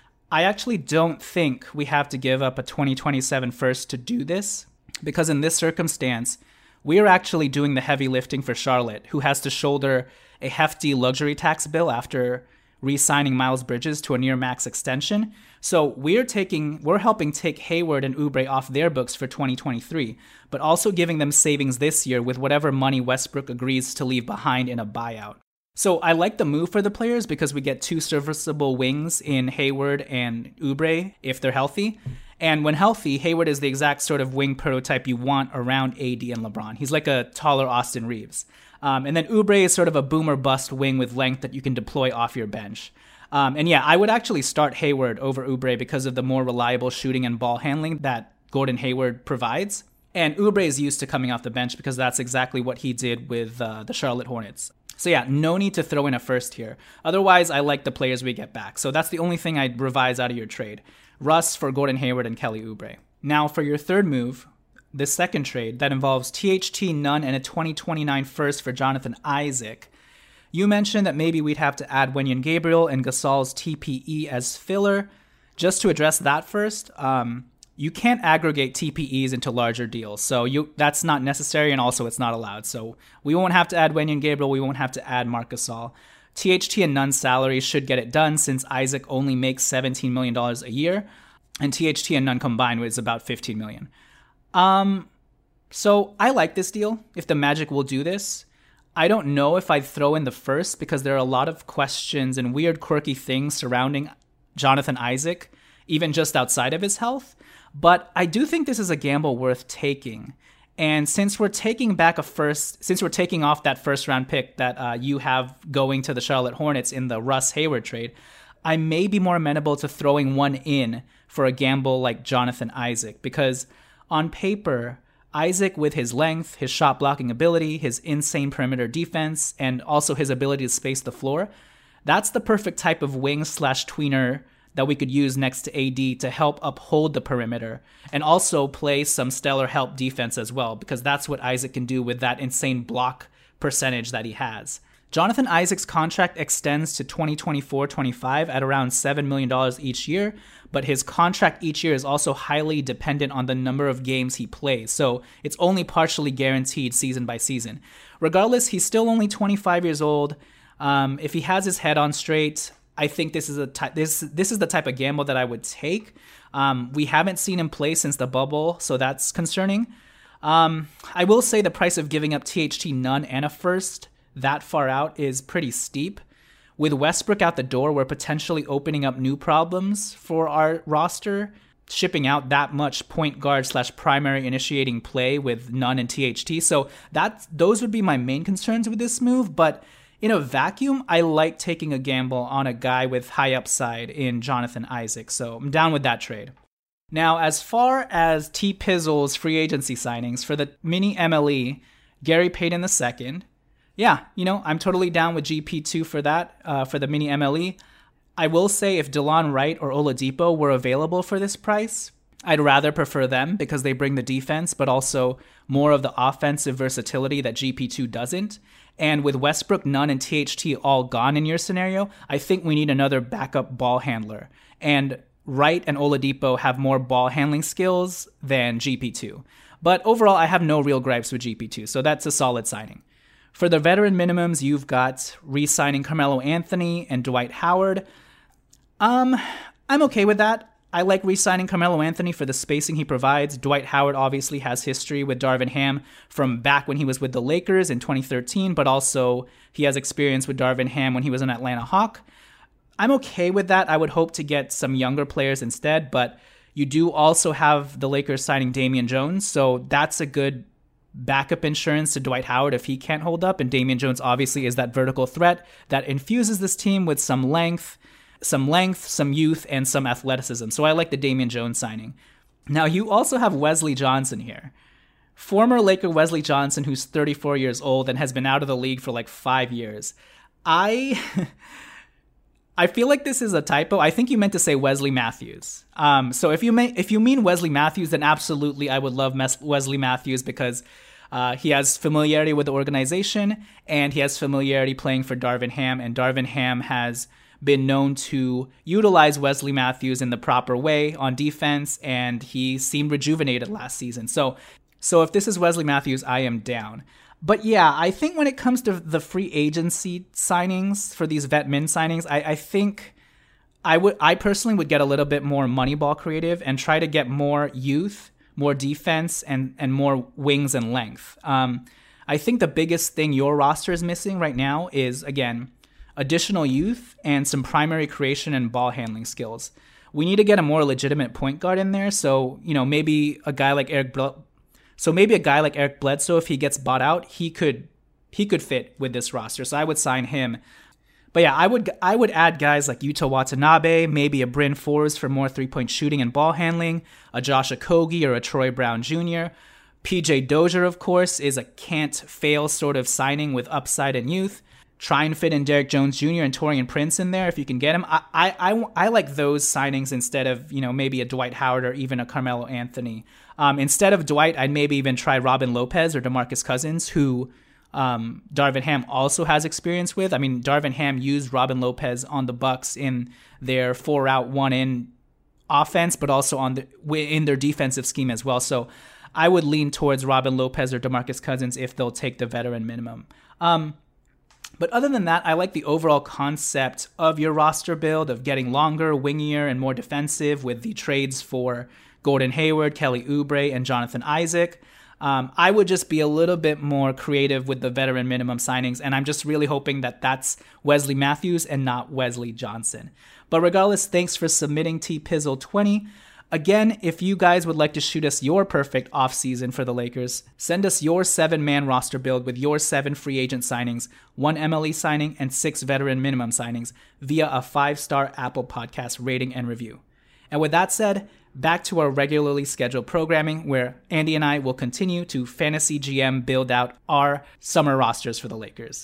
S4: I actually don't think we have to give up a twenty twenty-seven first to do this, because in this circumstance, we are actually doing the heavy lifting for Charlotte, who has to shoulder a hefty luxury tax bill after re-signing Miles Bridges to a near max extension. So we're taking, we're helping take Hayward and Oubre off their books for twenty twenty-three, but also giving them savings this year with whatever money Westbrook agrees to leave behind in a buyout. So I like the move for the players because we get two serviceable wings in Hayward and Oubre if they're healthy. And when healthy, Hayward is the exact sort of wing prototype you want around A D and LeBron. He's like a taller Austin Reeves. Um, and then Oubre is sort of a boomer bust wing with length that you can deploy off your bench. Um, and yeah, I would actually start Hayward over Oubre because of the more reliable shooting and ball handling that Gordon Hayward provides. And Oubre is used to coming off the bench because that's exactly what he did with uh, the Charlotte Hornets. So yeah, no need to throw in a first here. Otherwise, I like the players we get back. So that's the only thing I'd revise out of your trade. Russ for Gordon Hayward and Kelly Oubre. Now for your third move, this second trade that involves T H T Nunn and a twenty twenty-nine first for Jonathan Isaac. You mentioned that maybe we'd have to add Wenyen Gabriel and Gasol's T P E as filler. Just to address that first, um, you can't aggregate T P Es into larger deals. So you that's not necessary, and also it's not allowed. So we won't have to add Wenyen Gabriel. We won't have to add Marc Gasol. T H T and Nunn's salaries should get it done since Isaac only makes seventeen million dollars a year, and T H T and Nunn combined is about fifteen million dollars. Um, so I like this deal if the Magic will do this. I don't know if I'd throw in the first because there are a lot of questions and weird, quirky things surrounding Jonathan Isaac, even just outside of his health. But I do think this is a gamble worth taking. And since we're taking back a first, since we're taking off that first round pick that uh, you have going to the Charlotte Hornets in the Russ Hayward trade, I may be more amenable to throwing one in for a gamble like Jonathan Isaac, because on paper, Isaac, with his length, his shot blocking ability, his insane perimeter defense, and also his ability to space the floor, that's the perfect type of wing slash tweener that we could use next to A D to help uphold the perimeter and also play some stellar help defense as well, because that's what Isaac can do with that insane block percentage that he has. Jonathan Isaac's contract extends to twenty twenty-four twenty-five at around seven million dollars each year, but his contract each year is also highly dependent on the number of games he plays, so it's only partially guaranteed season by season. Regardless, he's still only twenty-five years old. Um, if he has his head on straight, I think this is a ty- this this is the type of gamble that I would take. Um, we haven't seen him play since the bubble, so that's concerning. Um, I will say the price of giving up T H T Nunn and a first that far out is pretty steep. with Westbrook out the door, we're potentially opening up new problems for our roster, shipping out that much point guard slash primary initiating play with Nunn and T H T. So that those would be my main concerns with this move. But in a vacuum, I like taking a gamble on a guy with high upside in Jonathan Isaac. So I'm down with that trade. Now, as far as T. Pizzle's free agency signings for the mini M L E, Gary Payton the second. Yeah, you know, I'm totally down with G P two for that, uh, for the mini M L E. I will say if DeLon Wright or Oladipo were available for this price, I'd rather prefer them because they bring the defense, but also more of the offensive versatility that G P two doesn't. And with Westbrook, Nunn, and T H T all gone in your scenario, I think we need another backup ball handler. And Wright and Oladipo have more ball handling skills than G P two. But overall, I have no real gripes with G P two, so that's a solid signing. For the veteran minimums, you've got re-signing Carmelo Anthony and Dwight Howard. Um, I'm okay with that. I like re-signing Carmelo Anthony for the spacing he provides. Dwight Howard obviously has history with Darvin Ham from back when he was with the Lakers in twenty thirteen, but also he has experience with Darvin Ham when he was an Atlanta Hawk. I'm okay with that. I would hope to get some younger players instead, but you do also have the Lakers signing Damian Jones, so that's a good backup insurance to Dwight Howard if he can't hold up, and Damian Jones obviously is that vertical threat that infuses this team with some length, some length, some youth, and some athleticism. So I like the Damian Jones signing. Now, you also have Wesley Johnson here. Former Laker Wesley Johnson, who's thirty-four years old and has been out of the league for like five years. I... I feel like this is a typo. I think you meant to say Wesley Matthews. Um, so if you may, if you mean Wesley Matthews, then absolutely I would love Mes- Wesley Matthews because uh, he has familiarity with the organization and he has familiarity playing for Darvin Ham. And Darvin Ham has been known to utilize Wesley Matthews in the proper way on defense, and he seemed rejuvenated last season. So, so if this is Wesley Matthews, I am down. But yeah, I think when it comes to the free agency signings for these vet min signings, I, I think I would, I personally would get a little bit more Moneyball creative and try to get more youth, more defense, and and more wings and length. Um, I think the biggest thing your roster is missing right now is, again, additional youth and some primary creation and ball handling skills. We need to get a more legitimate point guard in there. So, you know, maybe a guy like Eric Bl- So maybe a guy like Eric Bledsoe, if he gets bought out, he could he could fit with this roster. So I would sign him. But yeah, I would I would add guys like Yuta Watanabe, maybe a Bryn Forbes for more three-point shooting and ball handling, a Josh Okogie or a Troy Brown Junior P J Dozier, of course, is a can't-fail sort of signing with upside and youth. Try and fit in Derek Jones Junior and Taurean Prince in there if you can get him. I, I, I, I like those signings instead of, you know, maybe a Dwight Howard or even a Carmelo Anthony. Um, instead of Dwight, I'd maybe even try Robin Lopez or DeMarcus Cousins, who um, Darvin Ham also has experience with. I mean, Darvin Ham used Robin Lopez on the Bucks in their four-out, one-in offense, but also on the in their defensive scheme as well. So I would lean towards Robin Lopez or DeMarcus Cousins if they'll take the veteran minimum. Um, But other than that, I like the overall concept of your roster build of getting longer, wingier, and more defensive with the trades for Gordon Hayward, Kelly Oubre, and Jonathan Isaac. Um, I would just be a little bit more creative with the veteran minimum signings, and I'm just really hoping that that's Wesley Matthews and not Wesley Johnson. But regardless, thanks for submitting T Pizzle twenty. Again, if you guys would like to shoot us your perfect offseason for the Lakers, send us your seven-man roster build with your seven free agent signings, one M L E signing, and six veteran minimum signings via a five-star Apple Podcast rating and review. And with that said, back to our regularly scheduled programming where Andy and I will continue to fantasy G M build out our summer rosters for the Lakers.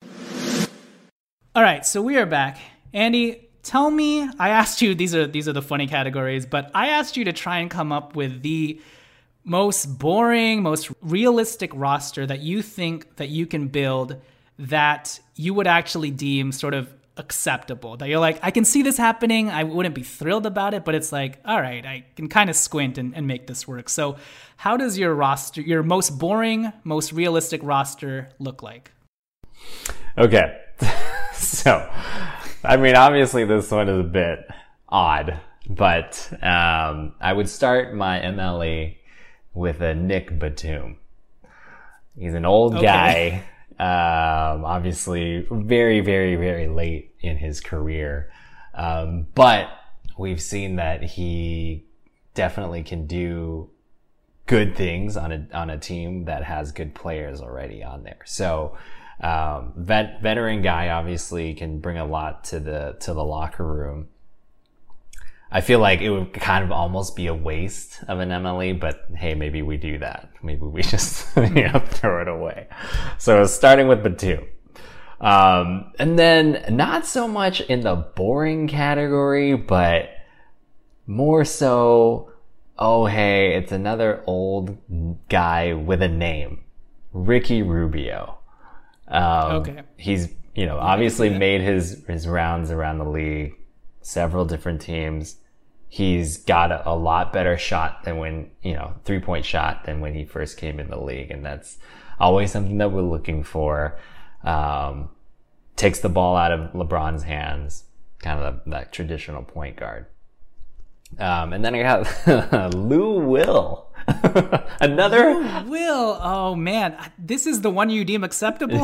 S4: All right, so we are back. Andy, tell me, I asked you, these are these are the funny categories, but I asked you to try and come up with the most boring, most realistic roster that you think that you can build that you would actually deem sort of acceptable. That you're like, I can see this happening. I wouldn't be thrilled about it, but it's like, all right, I can kind of squint and, and make this work. So how does your roster, your most boring, most realistic roster look like?
S5: Okay. So, I mean, obviously this one is a bit odd, but um, I would start my M L E with a Nick Batum. He's an old
S4: Okay.
S5: guy. Um, obviously, very, very, very late in his career. Um, but we've seen that he definitely can do good things on a on a team that has good players already on there. So, um, vet veteran guy obviously can bring a lot to the to the locker room. I feel like it would kind of almost be a waste of an M L E, but hey, maybe we do that. Maybe we just you know throw it away. So starting with Batum. Um, and then not so much in the boring category, but more so, oh hey, it's another old guy with a name. Ricky Rubio. Um,
S4: okay.
S5: He's, you know, obviously made his, his rounds around the league, several different teams. He's got a, a lot better shot than when, you know, three point shot than when he first came in the league. And that's always something that we're looking for. Um, takes the ball out of LeBron's hands, kind of the, that traditional point guard. Um, and then I got Lou Will. Another
S4: Lou Will. Oh man, this is the one you deem acceptable?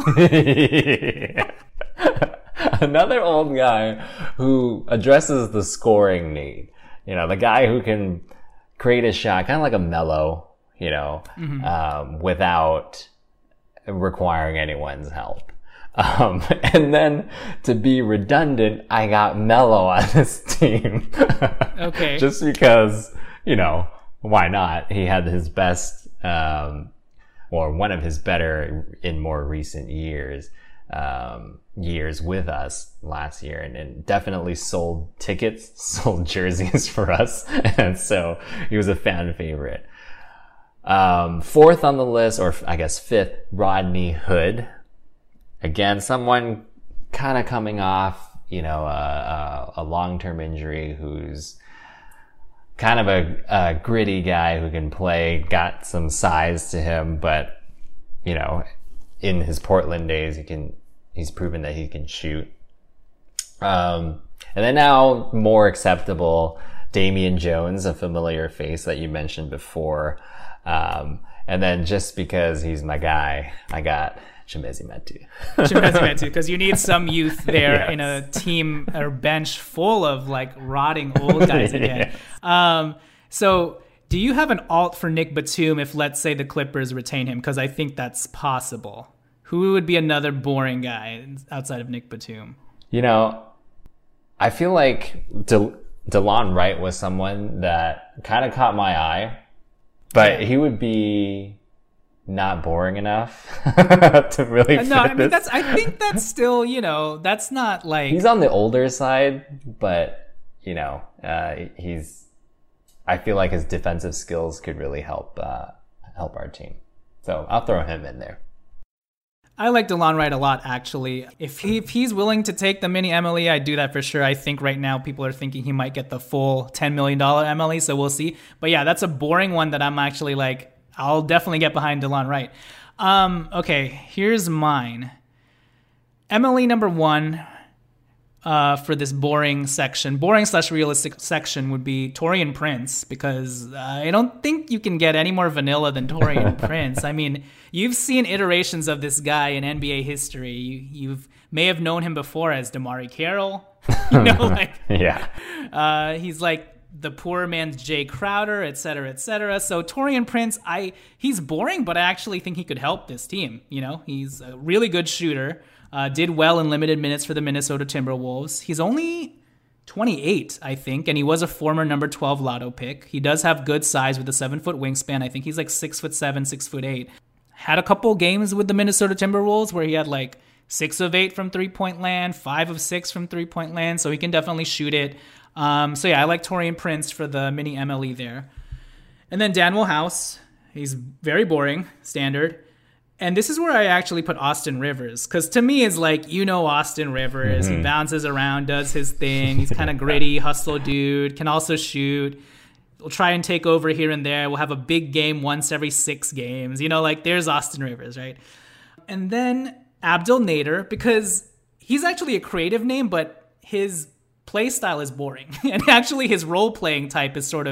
S5: Another old guy who addresses the scoring need. You know, the guy who can create a shot, kind of like a Melo, you know, mm-hmm. um, without requiring anyone's help. Um, and then to be redundant, I got Melo on this team.
S4: Okay.
S5: Just because, you know, why not? He had his best, um, or one of his better in more recent years, um, years with us last year, and, and definitely sold tickets, sold jerseys for us. And so he was a fan favorite. Um, fourth on the list, or I guess fifth, Rodney Hood. Again, someone kind of coming off, you know, a, a, a long-term injury, who's kind of a, a gritty guy who can play, got some size to him, but, you know, in his Portland days, he can, he's proven that he can shoot. Um, and then now more acceptable, Damian Jones, a familiar face that you mentioned before. Um, and then just because he's my guy, I got Chimezie Metu.
S4: Chimezie Metu, because you need some youth there
S5: yes.
S4: in a team or bench full of like rotting old guys again. Yes. Um, so do you have an alt for Nick Batum if, let's say, the Clippers retain him? Because I think that's possible. Who would be another boring guy outside of Nick Batum?
S5: You know, I feel like De- DeLon Wright was someone that kind of caught my eye, but yeah. he would be not boring enough to really fit
S4: no, I mean
S5: this.
S4: that's. I think that's still, you know, that's not like
S5: he's on the older side, but you know, uh, he's. I feel like his defensive skills could really help uh, help our team, so I'll throw him in there.
S4: I like DeLon Wright a lot, actually. If he if he's willing to take the mini M L E, I'd do that for sure. I think right now people are thinking he might get the full ten million dollars M L E, so we'll see. But yeah, that's a boring one that I'm actually like. I'll definitely get behind DeLon Wright. Um, okay, here's mine. M L E number one uh, for this boring section, boring slash realistic section would be Taurean Prince, because uh, I don't think you can get any more vanilla than Taurean Prince. I mean, you've seen iterations of this guy in N B A history. You you've may have known him before as DeMarre Carroll. You know, like
S5: yeah,
S4: uh, he's like the poor man's Jay Crowder, et cetera, et cetera. So Taurean Prince, I he's boring, but I actually think he could help this team. You know, he's a really good shooter, uh, did well in limited minutes for the Minnesota Timberwolves. He's only twenty-eight, I think, and he was a former number twelve lotto pick. He does have good size with a seven-foot wingspan. I think he's like six foot seven, six foot eight. Had a couple games with the Minnesota Timberwolves where he had like six of eight from three-point land, five of six from three-point land, so he can definitely shoot it. Um, so yeah, I like Taurean Prince for the mini M L E there. And then Danuel House, he's very boring, standard. And this is where I actually put Austin Rivers, because to me it's like, you know, Austin Rivers, mm-hmm. he bounces around, does his thing, he's kind of gritty, hustle dude, can also shoot. We'll try and take over here and there. We'll have a big game once every six games. You know, like there's Austin Rivers, right? And then Abdel Nader, because he's actually a creative name, but his play style is boring. And actually his role-playing type is sort of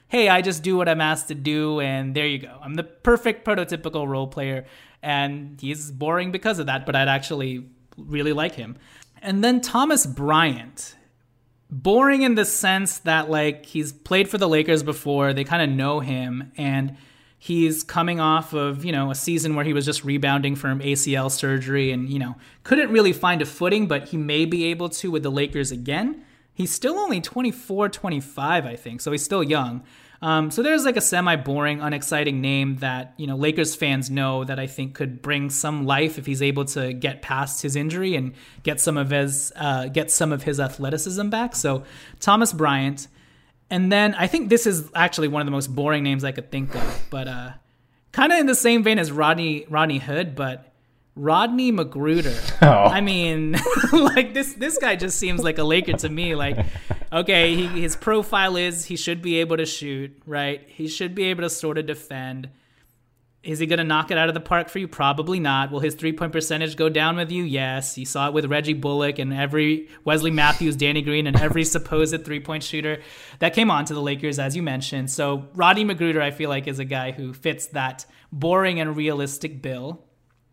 S4: hey, I just do what I'm asked to do, and there you go. I'm the perfect prototypical role player, and he's boring because of that, but I'd actually really like him. And then Thomas Bryant. Boring in the sense that, like, he's played for the Lakers before, they kind of know him, and he's coming off of, you know, a season where he was just rebounding from A C L surgery and, you know, couldn't really find a footing, but he may be able to with the Lakers again. He's still only twenty-four, twenty-five, I think, so he's still young. Um, so there's like a semi-boring, unexciting name that, you know, Lakers fans know that I think could bring some life if he's able to get past his injury and get some of his uh, get some of his athleticism back. So Thomas Bryant. And then I think this is actually one of the most boring names I could think of, but uh, kind of in the same vein as Rodney Rodney Hood, but Rodney McGruder. Oh. I mean, like this this guy just seems like a Laker to me. Like, okay, he, his profile is he should be able to shoot, right? He should be able to sort of defend. Is he going to knock it out of the park for you? Probably not. Will his three-point percentage go down with you? Yes. You saw it with Reggie Bullock and every Wesley Matthews, Danny Green, and every supposed three-point shooter that came on to the Lakers, as you mentioned. So Rodney McGruder, I feel like, is a guy who fits that boring and realistic bill.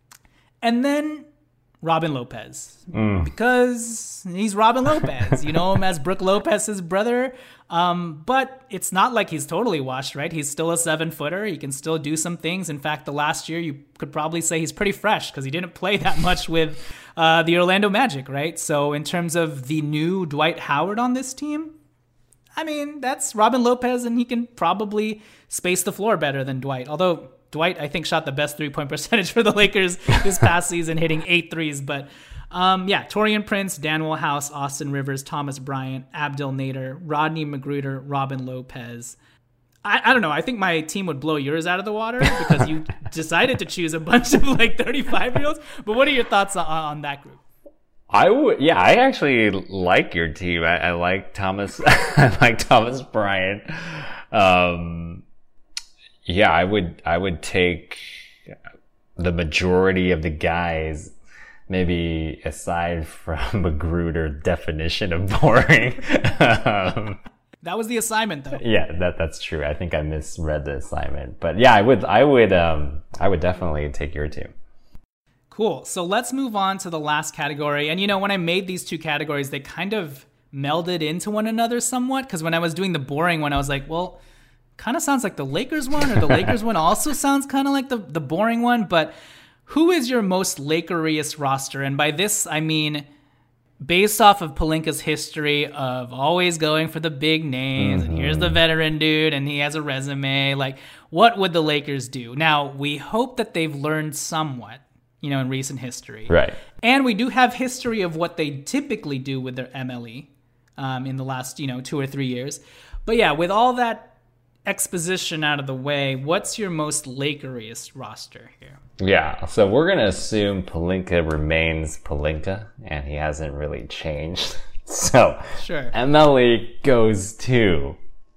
S4: And then Robin Lopez, mm. because he's Robin Lopez. You know him as Brooke Lopez's brother. Um, but it's not like he's totally washed, right? He's still a seven-footer. He can still do some things. In fact, the last year, you could probably say he's pretty fresh because he didn't play that much with uh, the Orlando Magic, right? So in terms of the new Dwight Howard on this team, I mean, that's Robin Lopez, and he can probably space the floor better than Dwight. Although Dwight, I think, shot the best three-point percentage for the Lakers this past season, hitting eight threes. But um, yeah, Taurean Prince, Danuel House, Austin Rivers, Thomas Bryant, Abdel Nader, Rodney McGruder, Robin Lopez. I, I don't know. I think my team would blow yours out of the water because you decided to choose a bunch of like thirty-five-year-olds. But what are your thoughts on, on that group?
S5: I would, yeah, I actually like your team. I, I like Thomas, I like Thomas Bryant. Um, yeah, I would, I would take the majority of the guys, maybe aside from McGruder definition of boring. um,
S4: that was the assignment, though.
S5: Yeah, that that's true. I think I misread the assignment, but yeah, I would, I would, um, I would definitely take your team.
S4: Cool. So let's move on to the last category. And, you know, when I made these two categories, they kind of melded into one another somewhat. Because when I was doing the boring one, I was like, well, kind of sounds like the Lakers one, or the Lakers one also sounds kind of like the, the boring one. But who is your most Lakeriest roster? And by this, I mean, based off of Pelinka's history of always going for the big names, mm-hmm. and here's the veteran dude, and he has a resume, like, what would the Lakers do? Now, we hope that they've learned somewhat, you know, in recent history.
S5: Right.
S4: And we do have history of what they typically do with their M L E um, in the last, you know, two or three years. But yeah, with all that exposition out of the way, what's your most Lakeriest roster here?
S5: Yeah, so we're going to assume Pelinka remains Pelinka, and he hasn't really changed. So
S4: sure.
S5: M L E goes to,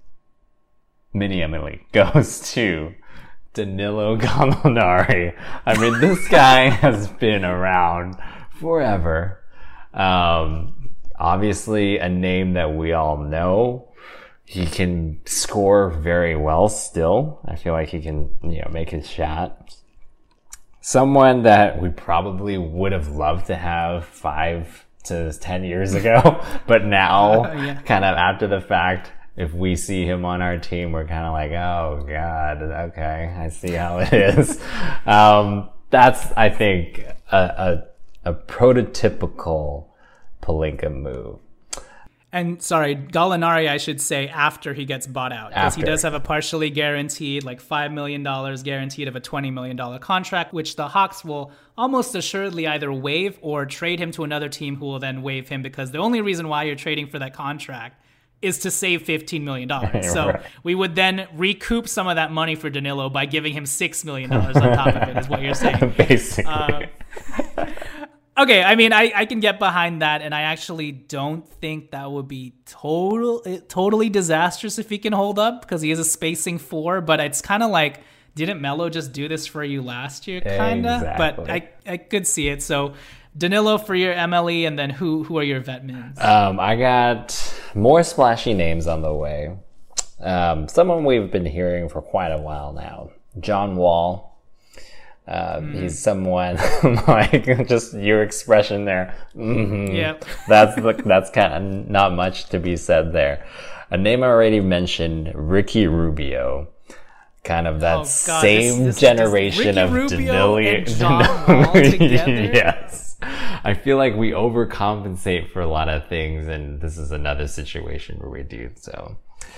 S5: mini M L E goes to Danilo Gallinari. I mean, this guy has been around forever. Um, obviously a name that we all know. He can score very well still. I feel like he can, you know, make his shot. Someone that we probably would have loved to have five to ten years ago, but now, uh, yeah. kind of after the fact, if we see him on our team, we're kind of like, oh God, okay, I see how it is. um, that's, I think, a, a, a prototypical Pelinka move.
S4: And sorry, Gallinari, I should say, after he gets bought out. Because he does have a partially guaranteed, like five million dollars guaranteed of a twenty million dollars contract, which the Hawks will almost assuredly either waive or trade him to another team who will then waive him, because the only reason why you're trading for that contract is to save fifteen million dollars. So right. we would then recoup some of that money for Danilo by giving him six million dollars on top of it, is what you're saying.
S5: Basically.
S4: Uh, okay, I mean, I, I can get behind that, and I actually don't think that would be total, totally disastrous if he can hold up, because he is a spacing four, but it's kind of like, didn't Melo just do this for you last year, kind of?
S5: Exactly.
S4: But I, I could see it. So Danilo for your M L E, and then who who are your vet mins?
S5: Um, I got more splashy names on the way. Um, someone we've been hearing for quite a while now, John Wall. Uh, mm. He's someone like just your expression there. Mm-hmm.
S4: Yep.
S5: That's the, that's kind of not much to be said there. A name I already mentioned, Ricky Rubio. Kind of that oh, God, same this, this, generation
S4: this
S5: of
S4: Rubio and John Wall together.
S5: Yes. I feel like we overcompensate for a lot of things, and this is another situation where we do so.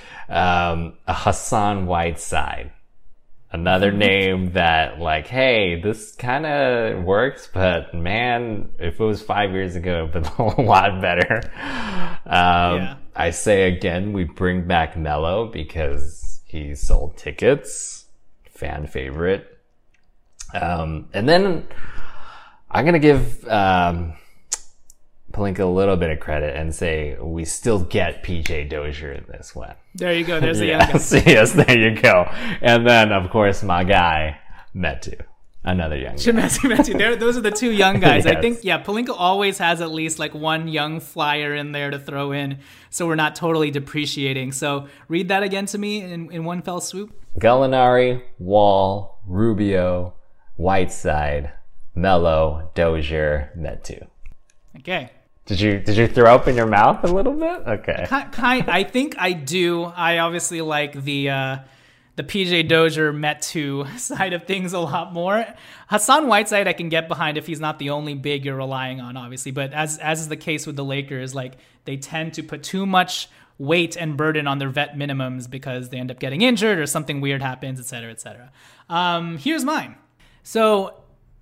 S5: Um, a Hassan Whiteside. Another name that, like, hey, this kind of works, but man, if it was five years ago, it would have been a lot better. Um, yeah. I say again, we bring back Melo because he sold tickets, fan favorite. Um, and then I'm going to give um, Pelinka a little bit of credit and say we still get P J Dozier in this one.
S4: There you go. There's the
S5: yes,
S4: young guy.
S5: Yes, there you go. And then, of course, my guy, Metu. Another young guy.
S4: Chimezie Metu. There, those are the two young guys.
S5: Yes.
S4: I think, yeah, Pelinka always has at least like one young flyer in there to throw in, so we're not totally depreciating. So read that again to me in, in one fell swoop.
S5: Gallinari, Wall, Rubio, Whiteside, Melo, Dozier, Metu.
S4: Okay.
S5: Did you did you throw up in your mouth a little bit? Okay.
S4: Kind, kind, I think I do. I obviously like the uh, the P J Dozier Metu side of things a lot more. Hassan Whiteside I can get behind if he's not the only big you're relying on, obviously. But as as is the case with the Lakers, like they tend to put too much weight and burden on their vet minimums because they end up getting injured or something weird happens, et cetera, et cetera. Um, here's mine. So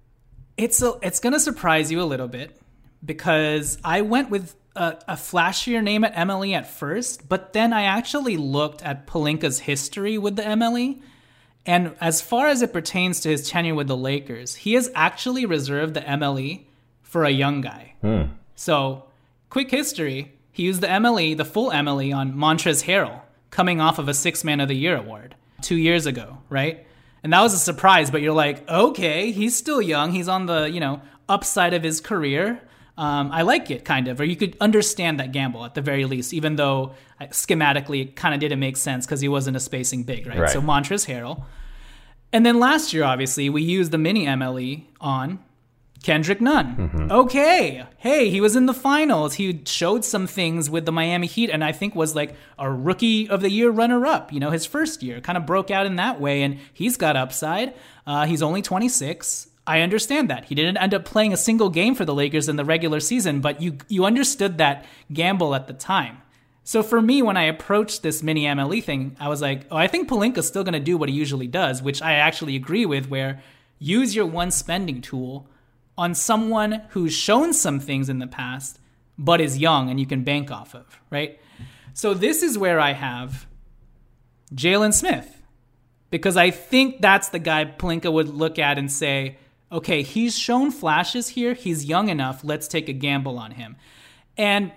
S4: it's a, it's gonna surprise you a little bit, because I went with a, a flashier name at M L E at first, but then I actually looked at Pelinka's history with the M L E, and as far as it pertains to his tenure with the Lakers, he has actually reserved the M L E for a young guy.
S5: Hmm.
S4: So, quick history, he used the M L E, the full M L E, on Montrezl Harrell, coming off of a Sixth Man of the Year award two years ago, right? And that was a surprise, but you're like, okay, he's still young. He's on the, you know, upside of his career. Um, I like it, kind of, or you could understand that gamble at the very least, even though schematically it kind of didn't make sense because he wasn't a spacing big, right?
S5: right?
S4: So Montrezl Harrell. And then last year, obviously, we used the mini M L E on Kendrick Nunn.
S5: Mm-hmm.
S4: Okay, hey, he was in the finals. He showed some things with the Miami Heat, and I think was like a rookie of the year runner-up, you know, his first year. Kind of broke out in that way, and he's got upside. Uh, he's only twenty-six. I understand that. He didn't end up playing a single game for the Lakers in the regular season, but you you understood that gamble at the time. So for me, when I approached this mini M L E thing, I was like, oh, I think Pelinka's still going to do what he usually does, which I actually agree with, where use your one spending tool on someone who's shown some things in the past, but is young and you can bank off of, right? So this is where I have Jalen Smith, because I think that's the guy Pelinka would look at and say, okay, he's shown flashes here. He's young enough. Let's take a gamble on him. And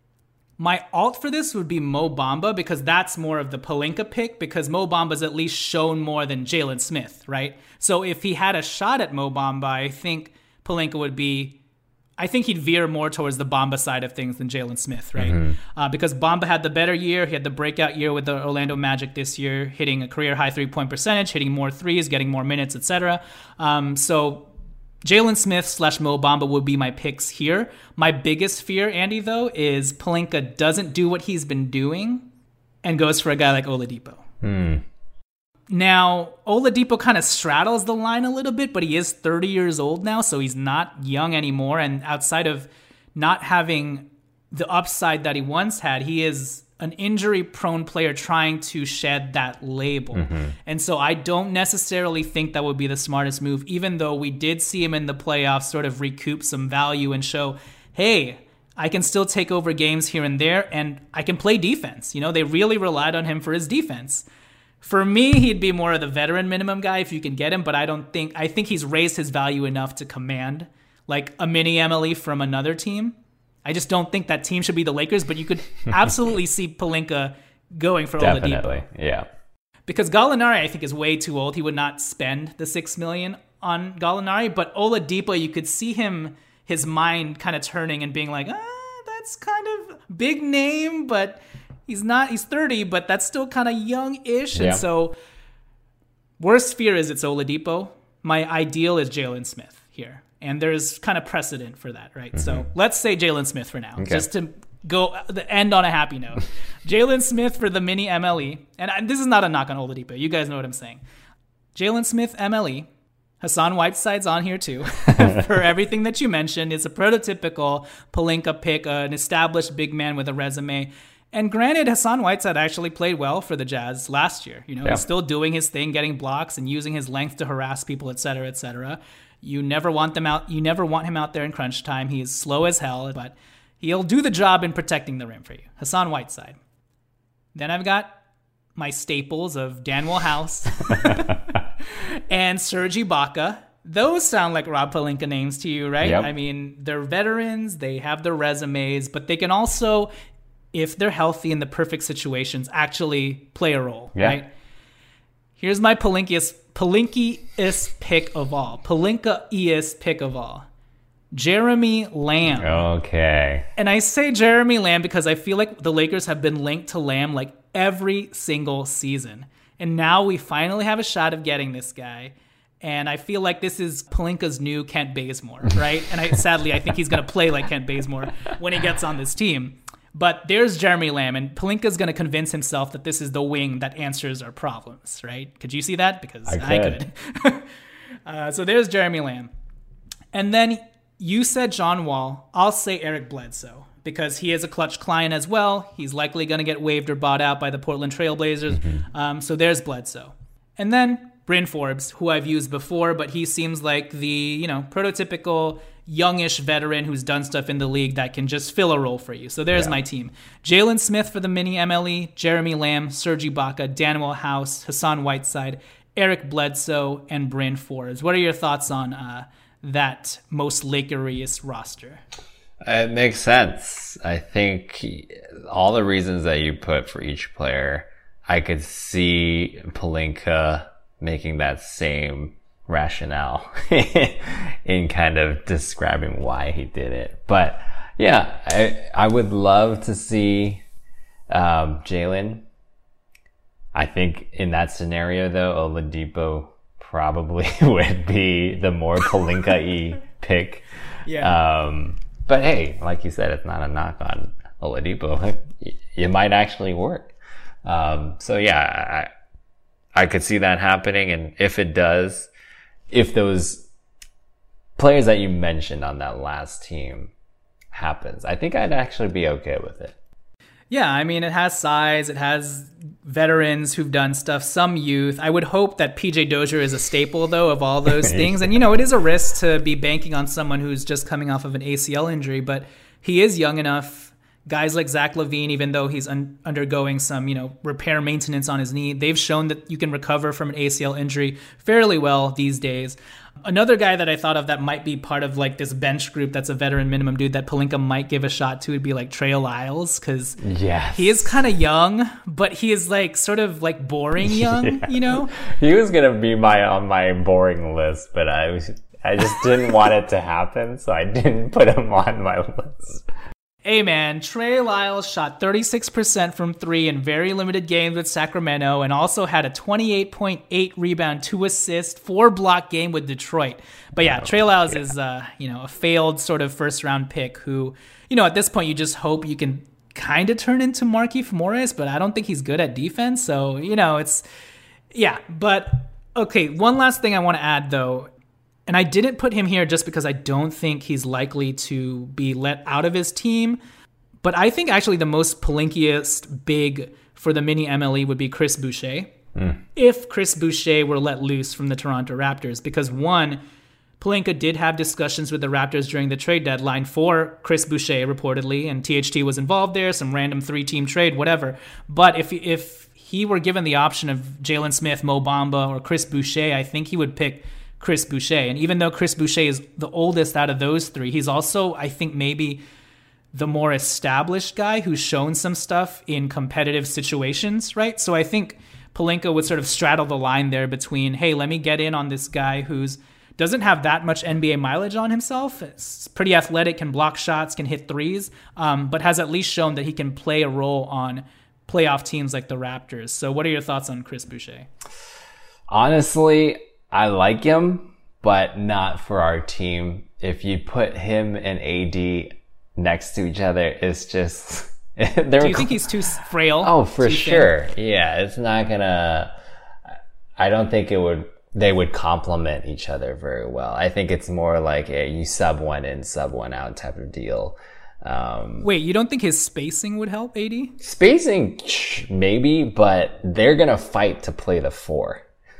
S4: my alt for this would be Mo Bamba, because that's more of the Pelinka pick, because Mo Bamba's at least shown more than Jalen Smith, right? So if he had a shot at Mo Bamba, I think Pelinka would be, I think he'd veer more towards the Bamba side of things than Jalen Smith, right? Mm-hmm. Uh, because Bamba had the better year. He had the breakout year with the Orlando Magic this year, hitting a career-high three-point percentage, hitting more threes, getting more minutes, et cetera. Um, so Jalen Smith slash Mo Bamba would be my picks here. My biggest fear, Andy, though, is Pelinka doesn't do what he's been doing and goes for a guy like Oladipo.
S5: Hmm.
S4: Now, Oladipo kind of straddles the line a little bit, but he is thirty years old now, so he's not young anymore. And outside of not having the upside that he once had, he is an injury-prone player trying to shed that label.
S5: Mm-hmm.
S4: And so I don't necessarily think that would be the smartest move, even though we did see him in the playoffs sort of recoup some value and show, hey, I can still take over games here and there, and I can play defense. You know, they really relied on him for his defense. For me, he'd be more of the veteran minimum guy if you can get him, but I don't think, I think he's raised his value enough to command like a mini M L E from another team. I just don't think that team should be the Lakers, but you could absolutely see Pelinka going for Oladipo.
S5: Definitely, yeah.
S4: Because Gallinari, I think, is way too old. He would not spend the six million dollars on Gallinari, but Oladipo, you could see him, his mind kind of turning and being like, ah, that's kind of big name, but he's not, he's thirty, but that's still kind of young-ish.
S5: Yeah.
S4: And so worst fear is it's Oladipo. My ideal is Jalen Smith here. And there's kind of precedent for that, right? Mm-hmm. So let's say Jalen Smith for now, okay. just to go the end on a happy note. Jalen Smith for the mini M L E. And I, this is not a knock on Oladipo. You guys know what I'm saying. Jalen Smith, M L E. Hassan Whiteside's on here too for everything that you mentioned. It's a prototypical Pelinka pick, uh, an established big man with a resume. And granted, Hassan Whiteside actually played well for the Jazz last year. You know, yeah. he's still doing his thing, getting blocks and using his length to harass people, et cetera, et cetera. You never want them out. You never want him out there in crunch time. He is slow as hell, but he'll do the job in protecting the rim for you. Hassan Whiteside. Then I've got my staples of Danuel House and Serge Ibaka. Those sound like Rob Pelinka names to you, right?
S5: Yep.
S4: I mean, they're veterans. They have their resumes, but they can also, if they're healthy in the perfect situations, actually play a role, yeah. right? Here's my Pelinkiest, Pelinkiest pick of all. Pelinka-iest pick of all. Jeremy Lamb.
S5: Okay.
S4: And I say Jeremy Lamb because I feel like the Lakers have been linked to Lamb like every single season. And now we finally have a shot of getting this guy. And I feel like this is Pelinka's new Kent Bazemore, right? And I, sadly, I think he's going to play like Kent Bazemore when he gets on this team. But there's Jeremy Lamb, and Pelinka's going to convince himself that this is the wing that answers our problems, right? Could you see that? Because I, I could. uh, so there's Jeremy Lamb. And then you said John Wall. I'll say Eric Bledsoe because he is a clutch client as well. He's likely going to get waived or bought out by the Portland Trail Blazers. Mm-hmm. Um, so there's Bledsoe. And then Bryn Forbes, who I've used before, but he seems like the, you know, prototypical youngish veteran who's done stuff in the league that can just fill a role for you. So there's yeah. my team. Jalen Smith for the mini M L E, Jeremy Lamb, Serge Ibaka, Danuel House, Hassan Whiteside, Eric Bledsoe, and Bryn Forbes. What are your thoughts on uh, that most Lakeriest roster?
S5: It makes sense. I think all the reasons that you put for each player, I could see Pelinka making that same rationale in kind of describing why he did it. But yeah, I, I would love to see um, Jalen. I think in that scenario, though, Oladipo probably would be the more Pelinka-y pick.
S4: Yeah.
S5: Um, but hey, like you said, it's not a knock on Oladipo. It might actually work. Um, so yeah, I, I could see that happening. And if it does, if those players that you mentioned on that last team happens, I think I'd actually be okay with it.
S4: Yeah, I mean, it has size, it has veterans who've done stuff, some youth. I would hope that P J Dozier is a staple, though, of all those things. And, you know, it is a risk to be banking on someone who's just coming off of an A C L injury, but he is young enough. Guys like Zach LaVine, even though he's un- undergoing some, you know, repair maintenance on his knee, they've shown that you can recover from an A C L injury fairly well these days. Another guy that I thought of that might be part of like this bench group that's a veteran minimum dude that Pelinka might give a shot to would be like Trey Lyles, because
S5: yes.
S4: he is kind of young, but he is like sort of like boring young, yeah. you know?
S5: He was going to be my on my boring list, but I was I just didn't want it to happen, so I didn't put him on my list.
S4: Hey man, Trey Lyles shot thirty-six percent from three in very limited games with Sacramento and also had a twenty-eight point eight rebound, two assist, four block game with Detroit. But yeah, oh, Trey Lyles yeah. is uh, you know, a failed sort of first round pick who, you know, at this point you just hope you can kind of turn into Markieff Morris, but I don't think he's good at defense. So, you know, it's, yeah. But okay, one last thing I want to add though. And I didn't put him here just because I don't think he's likely to be let out of his team. But I think actually the most Pelinkiest big for the mini M L E would be Chris Boucher. Mm. If Chris Boucher were let loose from the Toronto Raptors. Because one, Pelinka did have discussions with the Raptors during the trade deadline for Chris Boucher reportedly. And T H T was involved there, some random three-team trade, whatever. But if if he were given the option of Jalen Smith, Mo Bamba, or Chris Boucher, I think he would pick Chris Boucher. And even though Chris Boucher is the oldest out of those three, he's also, I think, maybe the more established guy who's shown some stuff in competitive situations, right? So I think Pelinka would sort of straddle the line there between, hey, let me get in on this guy who's doesn't have that much N B A mileage on himself. It's pretty athletic, can block shots, can hit threes, um, but has at least shown that he can play a role on playoff teams like the Raptors. So what are your thoughts on Chris Boucher?
S5: Honestly, I like him, but not for our team. If you put him and A D next to each other, it's just...
S4: Do you think he's too frail?
S5: Oh, for sure. Thin? Yeah, it's not gonna... I don't think it would... They would complement each other very well. I think it's more like a you sub one in, sub one out type of deal. Um,
S4: Wait, you don't think his spacing would help A D?
S5: Spacing, maybe, but they're gonna fight to play the four.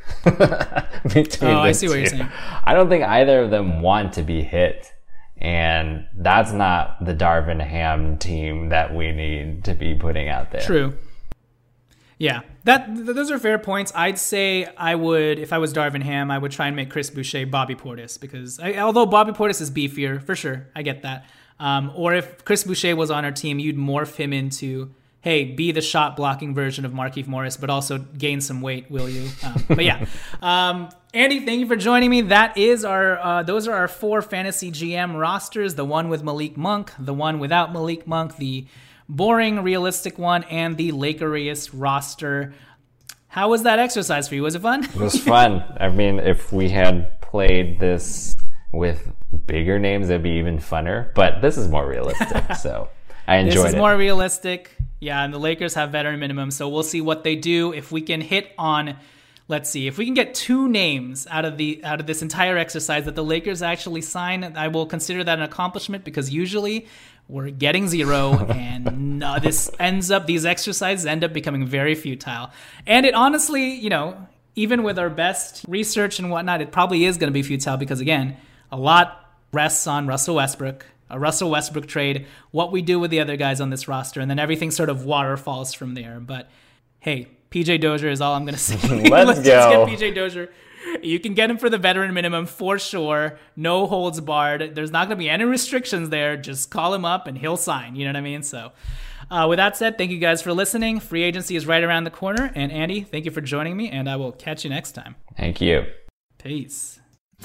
S5: Between
S4: oh,
S5: the
S4: I see
S5: two.
S4: what you're saying.
S5: I don't think either of them want to be hit. And that's not the Darvin Ham team that we need to be putting out there.
S4: True. Yeah, that th- those are fair points. I'd say I would, if I was Darvin Ham, I would try and make Chris Boucher Bobby Portis because I, although Bobby Portis is beefier, for sure, I get that. Um, or if Chris Boucher was on our team, you'd morph him into, hey, be the shot blocking version of Markieff Morris, but also gain some weight, will you? Um, but yeah. Um, Andy, thank you for joining me. That is our, uh, those are our four fantasy G M rosters. The one with Malik Monk, the one without Malik Monk, the boring, realistic one, and the Lakeriest roster. How was that exercise for you? Was it fun?
S5: It was fun. I mean, if we had played this with bigger names, it'd be even funner. But this is more realistic, so I enjoyed it.
S4: This is it. more realistic. Yeah, and the Lakers have veteran minimum, so we'll see what they do. If we can hit on, let's see, if we can get two names out of the out of this entire exercise that the Lakers actually sign, I will consider that an accomplishment because usually we're getting zero, and uh, this ends up, these exercises end up becoming very futile. And it honestly, you know, even with our best research and whatnot, it probably is going to be futile because, again, a lot rests on Russell Westbrook, a Russell Westbrook trade, what we do with the other guys on this roster, and then everything sort of waterfalls from there. But hey, P J Dozier is all I'm going to say.
S5: Let's,
S4: Let's
S5: go.
S4: just get P J Dozier. You can get him for the veteran minimum for sure. No holds barred. There's not going to be any restrictions there. Just call him up and he'll sign. You know what I mean? So uh, with that said, thank you guys for listening. Free agency is right around the corner. And Andy, thank you for joining me, and I will catch you next time.
S5: Thank you.
S4: Peace.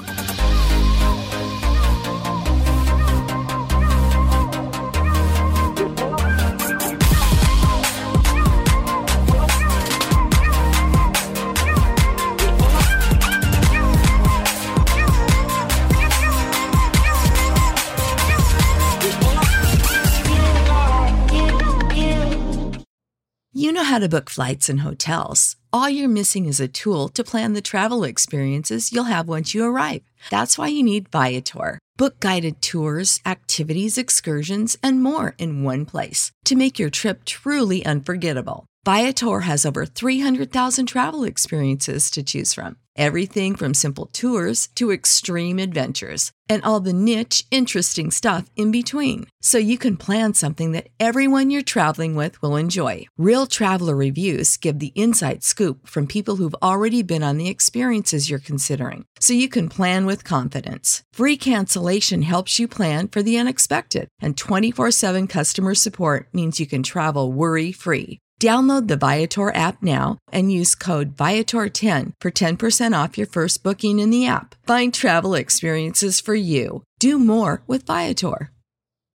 S6: You know how to book flights and hotels. All you're missing is a tool to plan the travel experiences you'll have once you arrive. That's why you need Viator. Book guided tours, activities, excursions, and more in one place to make your trip truly unforgettable. Viator has over three hundred thousand travel experiences to choose from. Everything from simple tours to extreme adventures and all the niche, interesting stuff in between. So you can plan something that everyone you're traveling with will enjoy. Real traveler reviews give the inside scoop from people who've already been on the experiences you're considering. So you can plan with confidence. Free cancellation helps you plan for the unexpected. And twenty-four seven customer support means you can travel worry-free. Download the Viator app now and use code Viator ten for ten percent off your first booking in the app. Find travel experiences for you. Do more with Viator.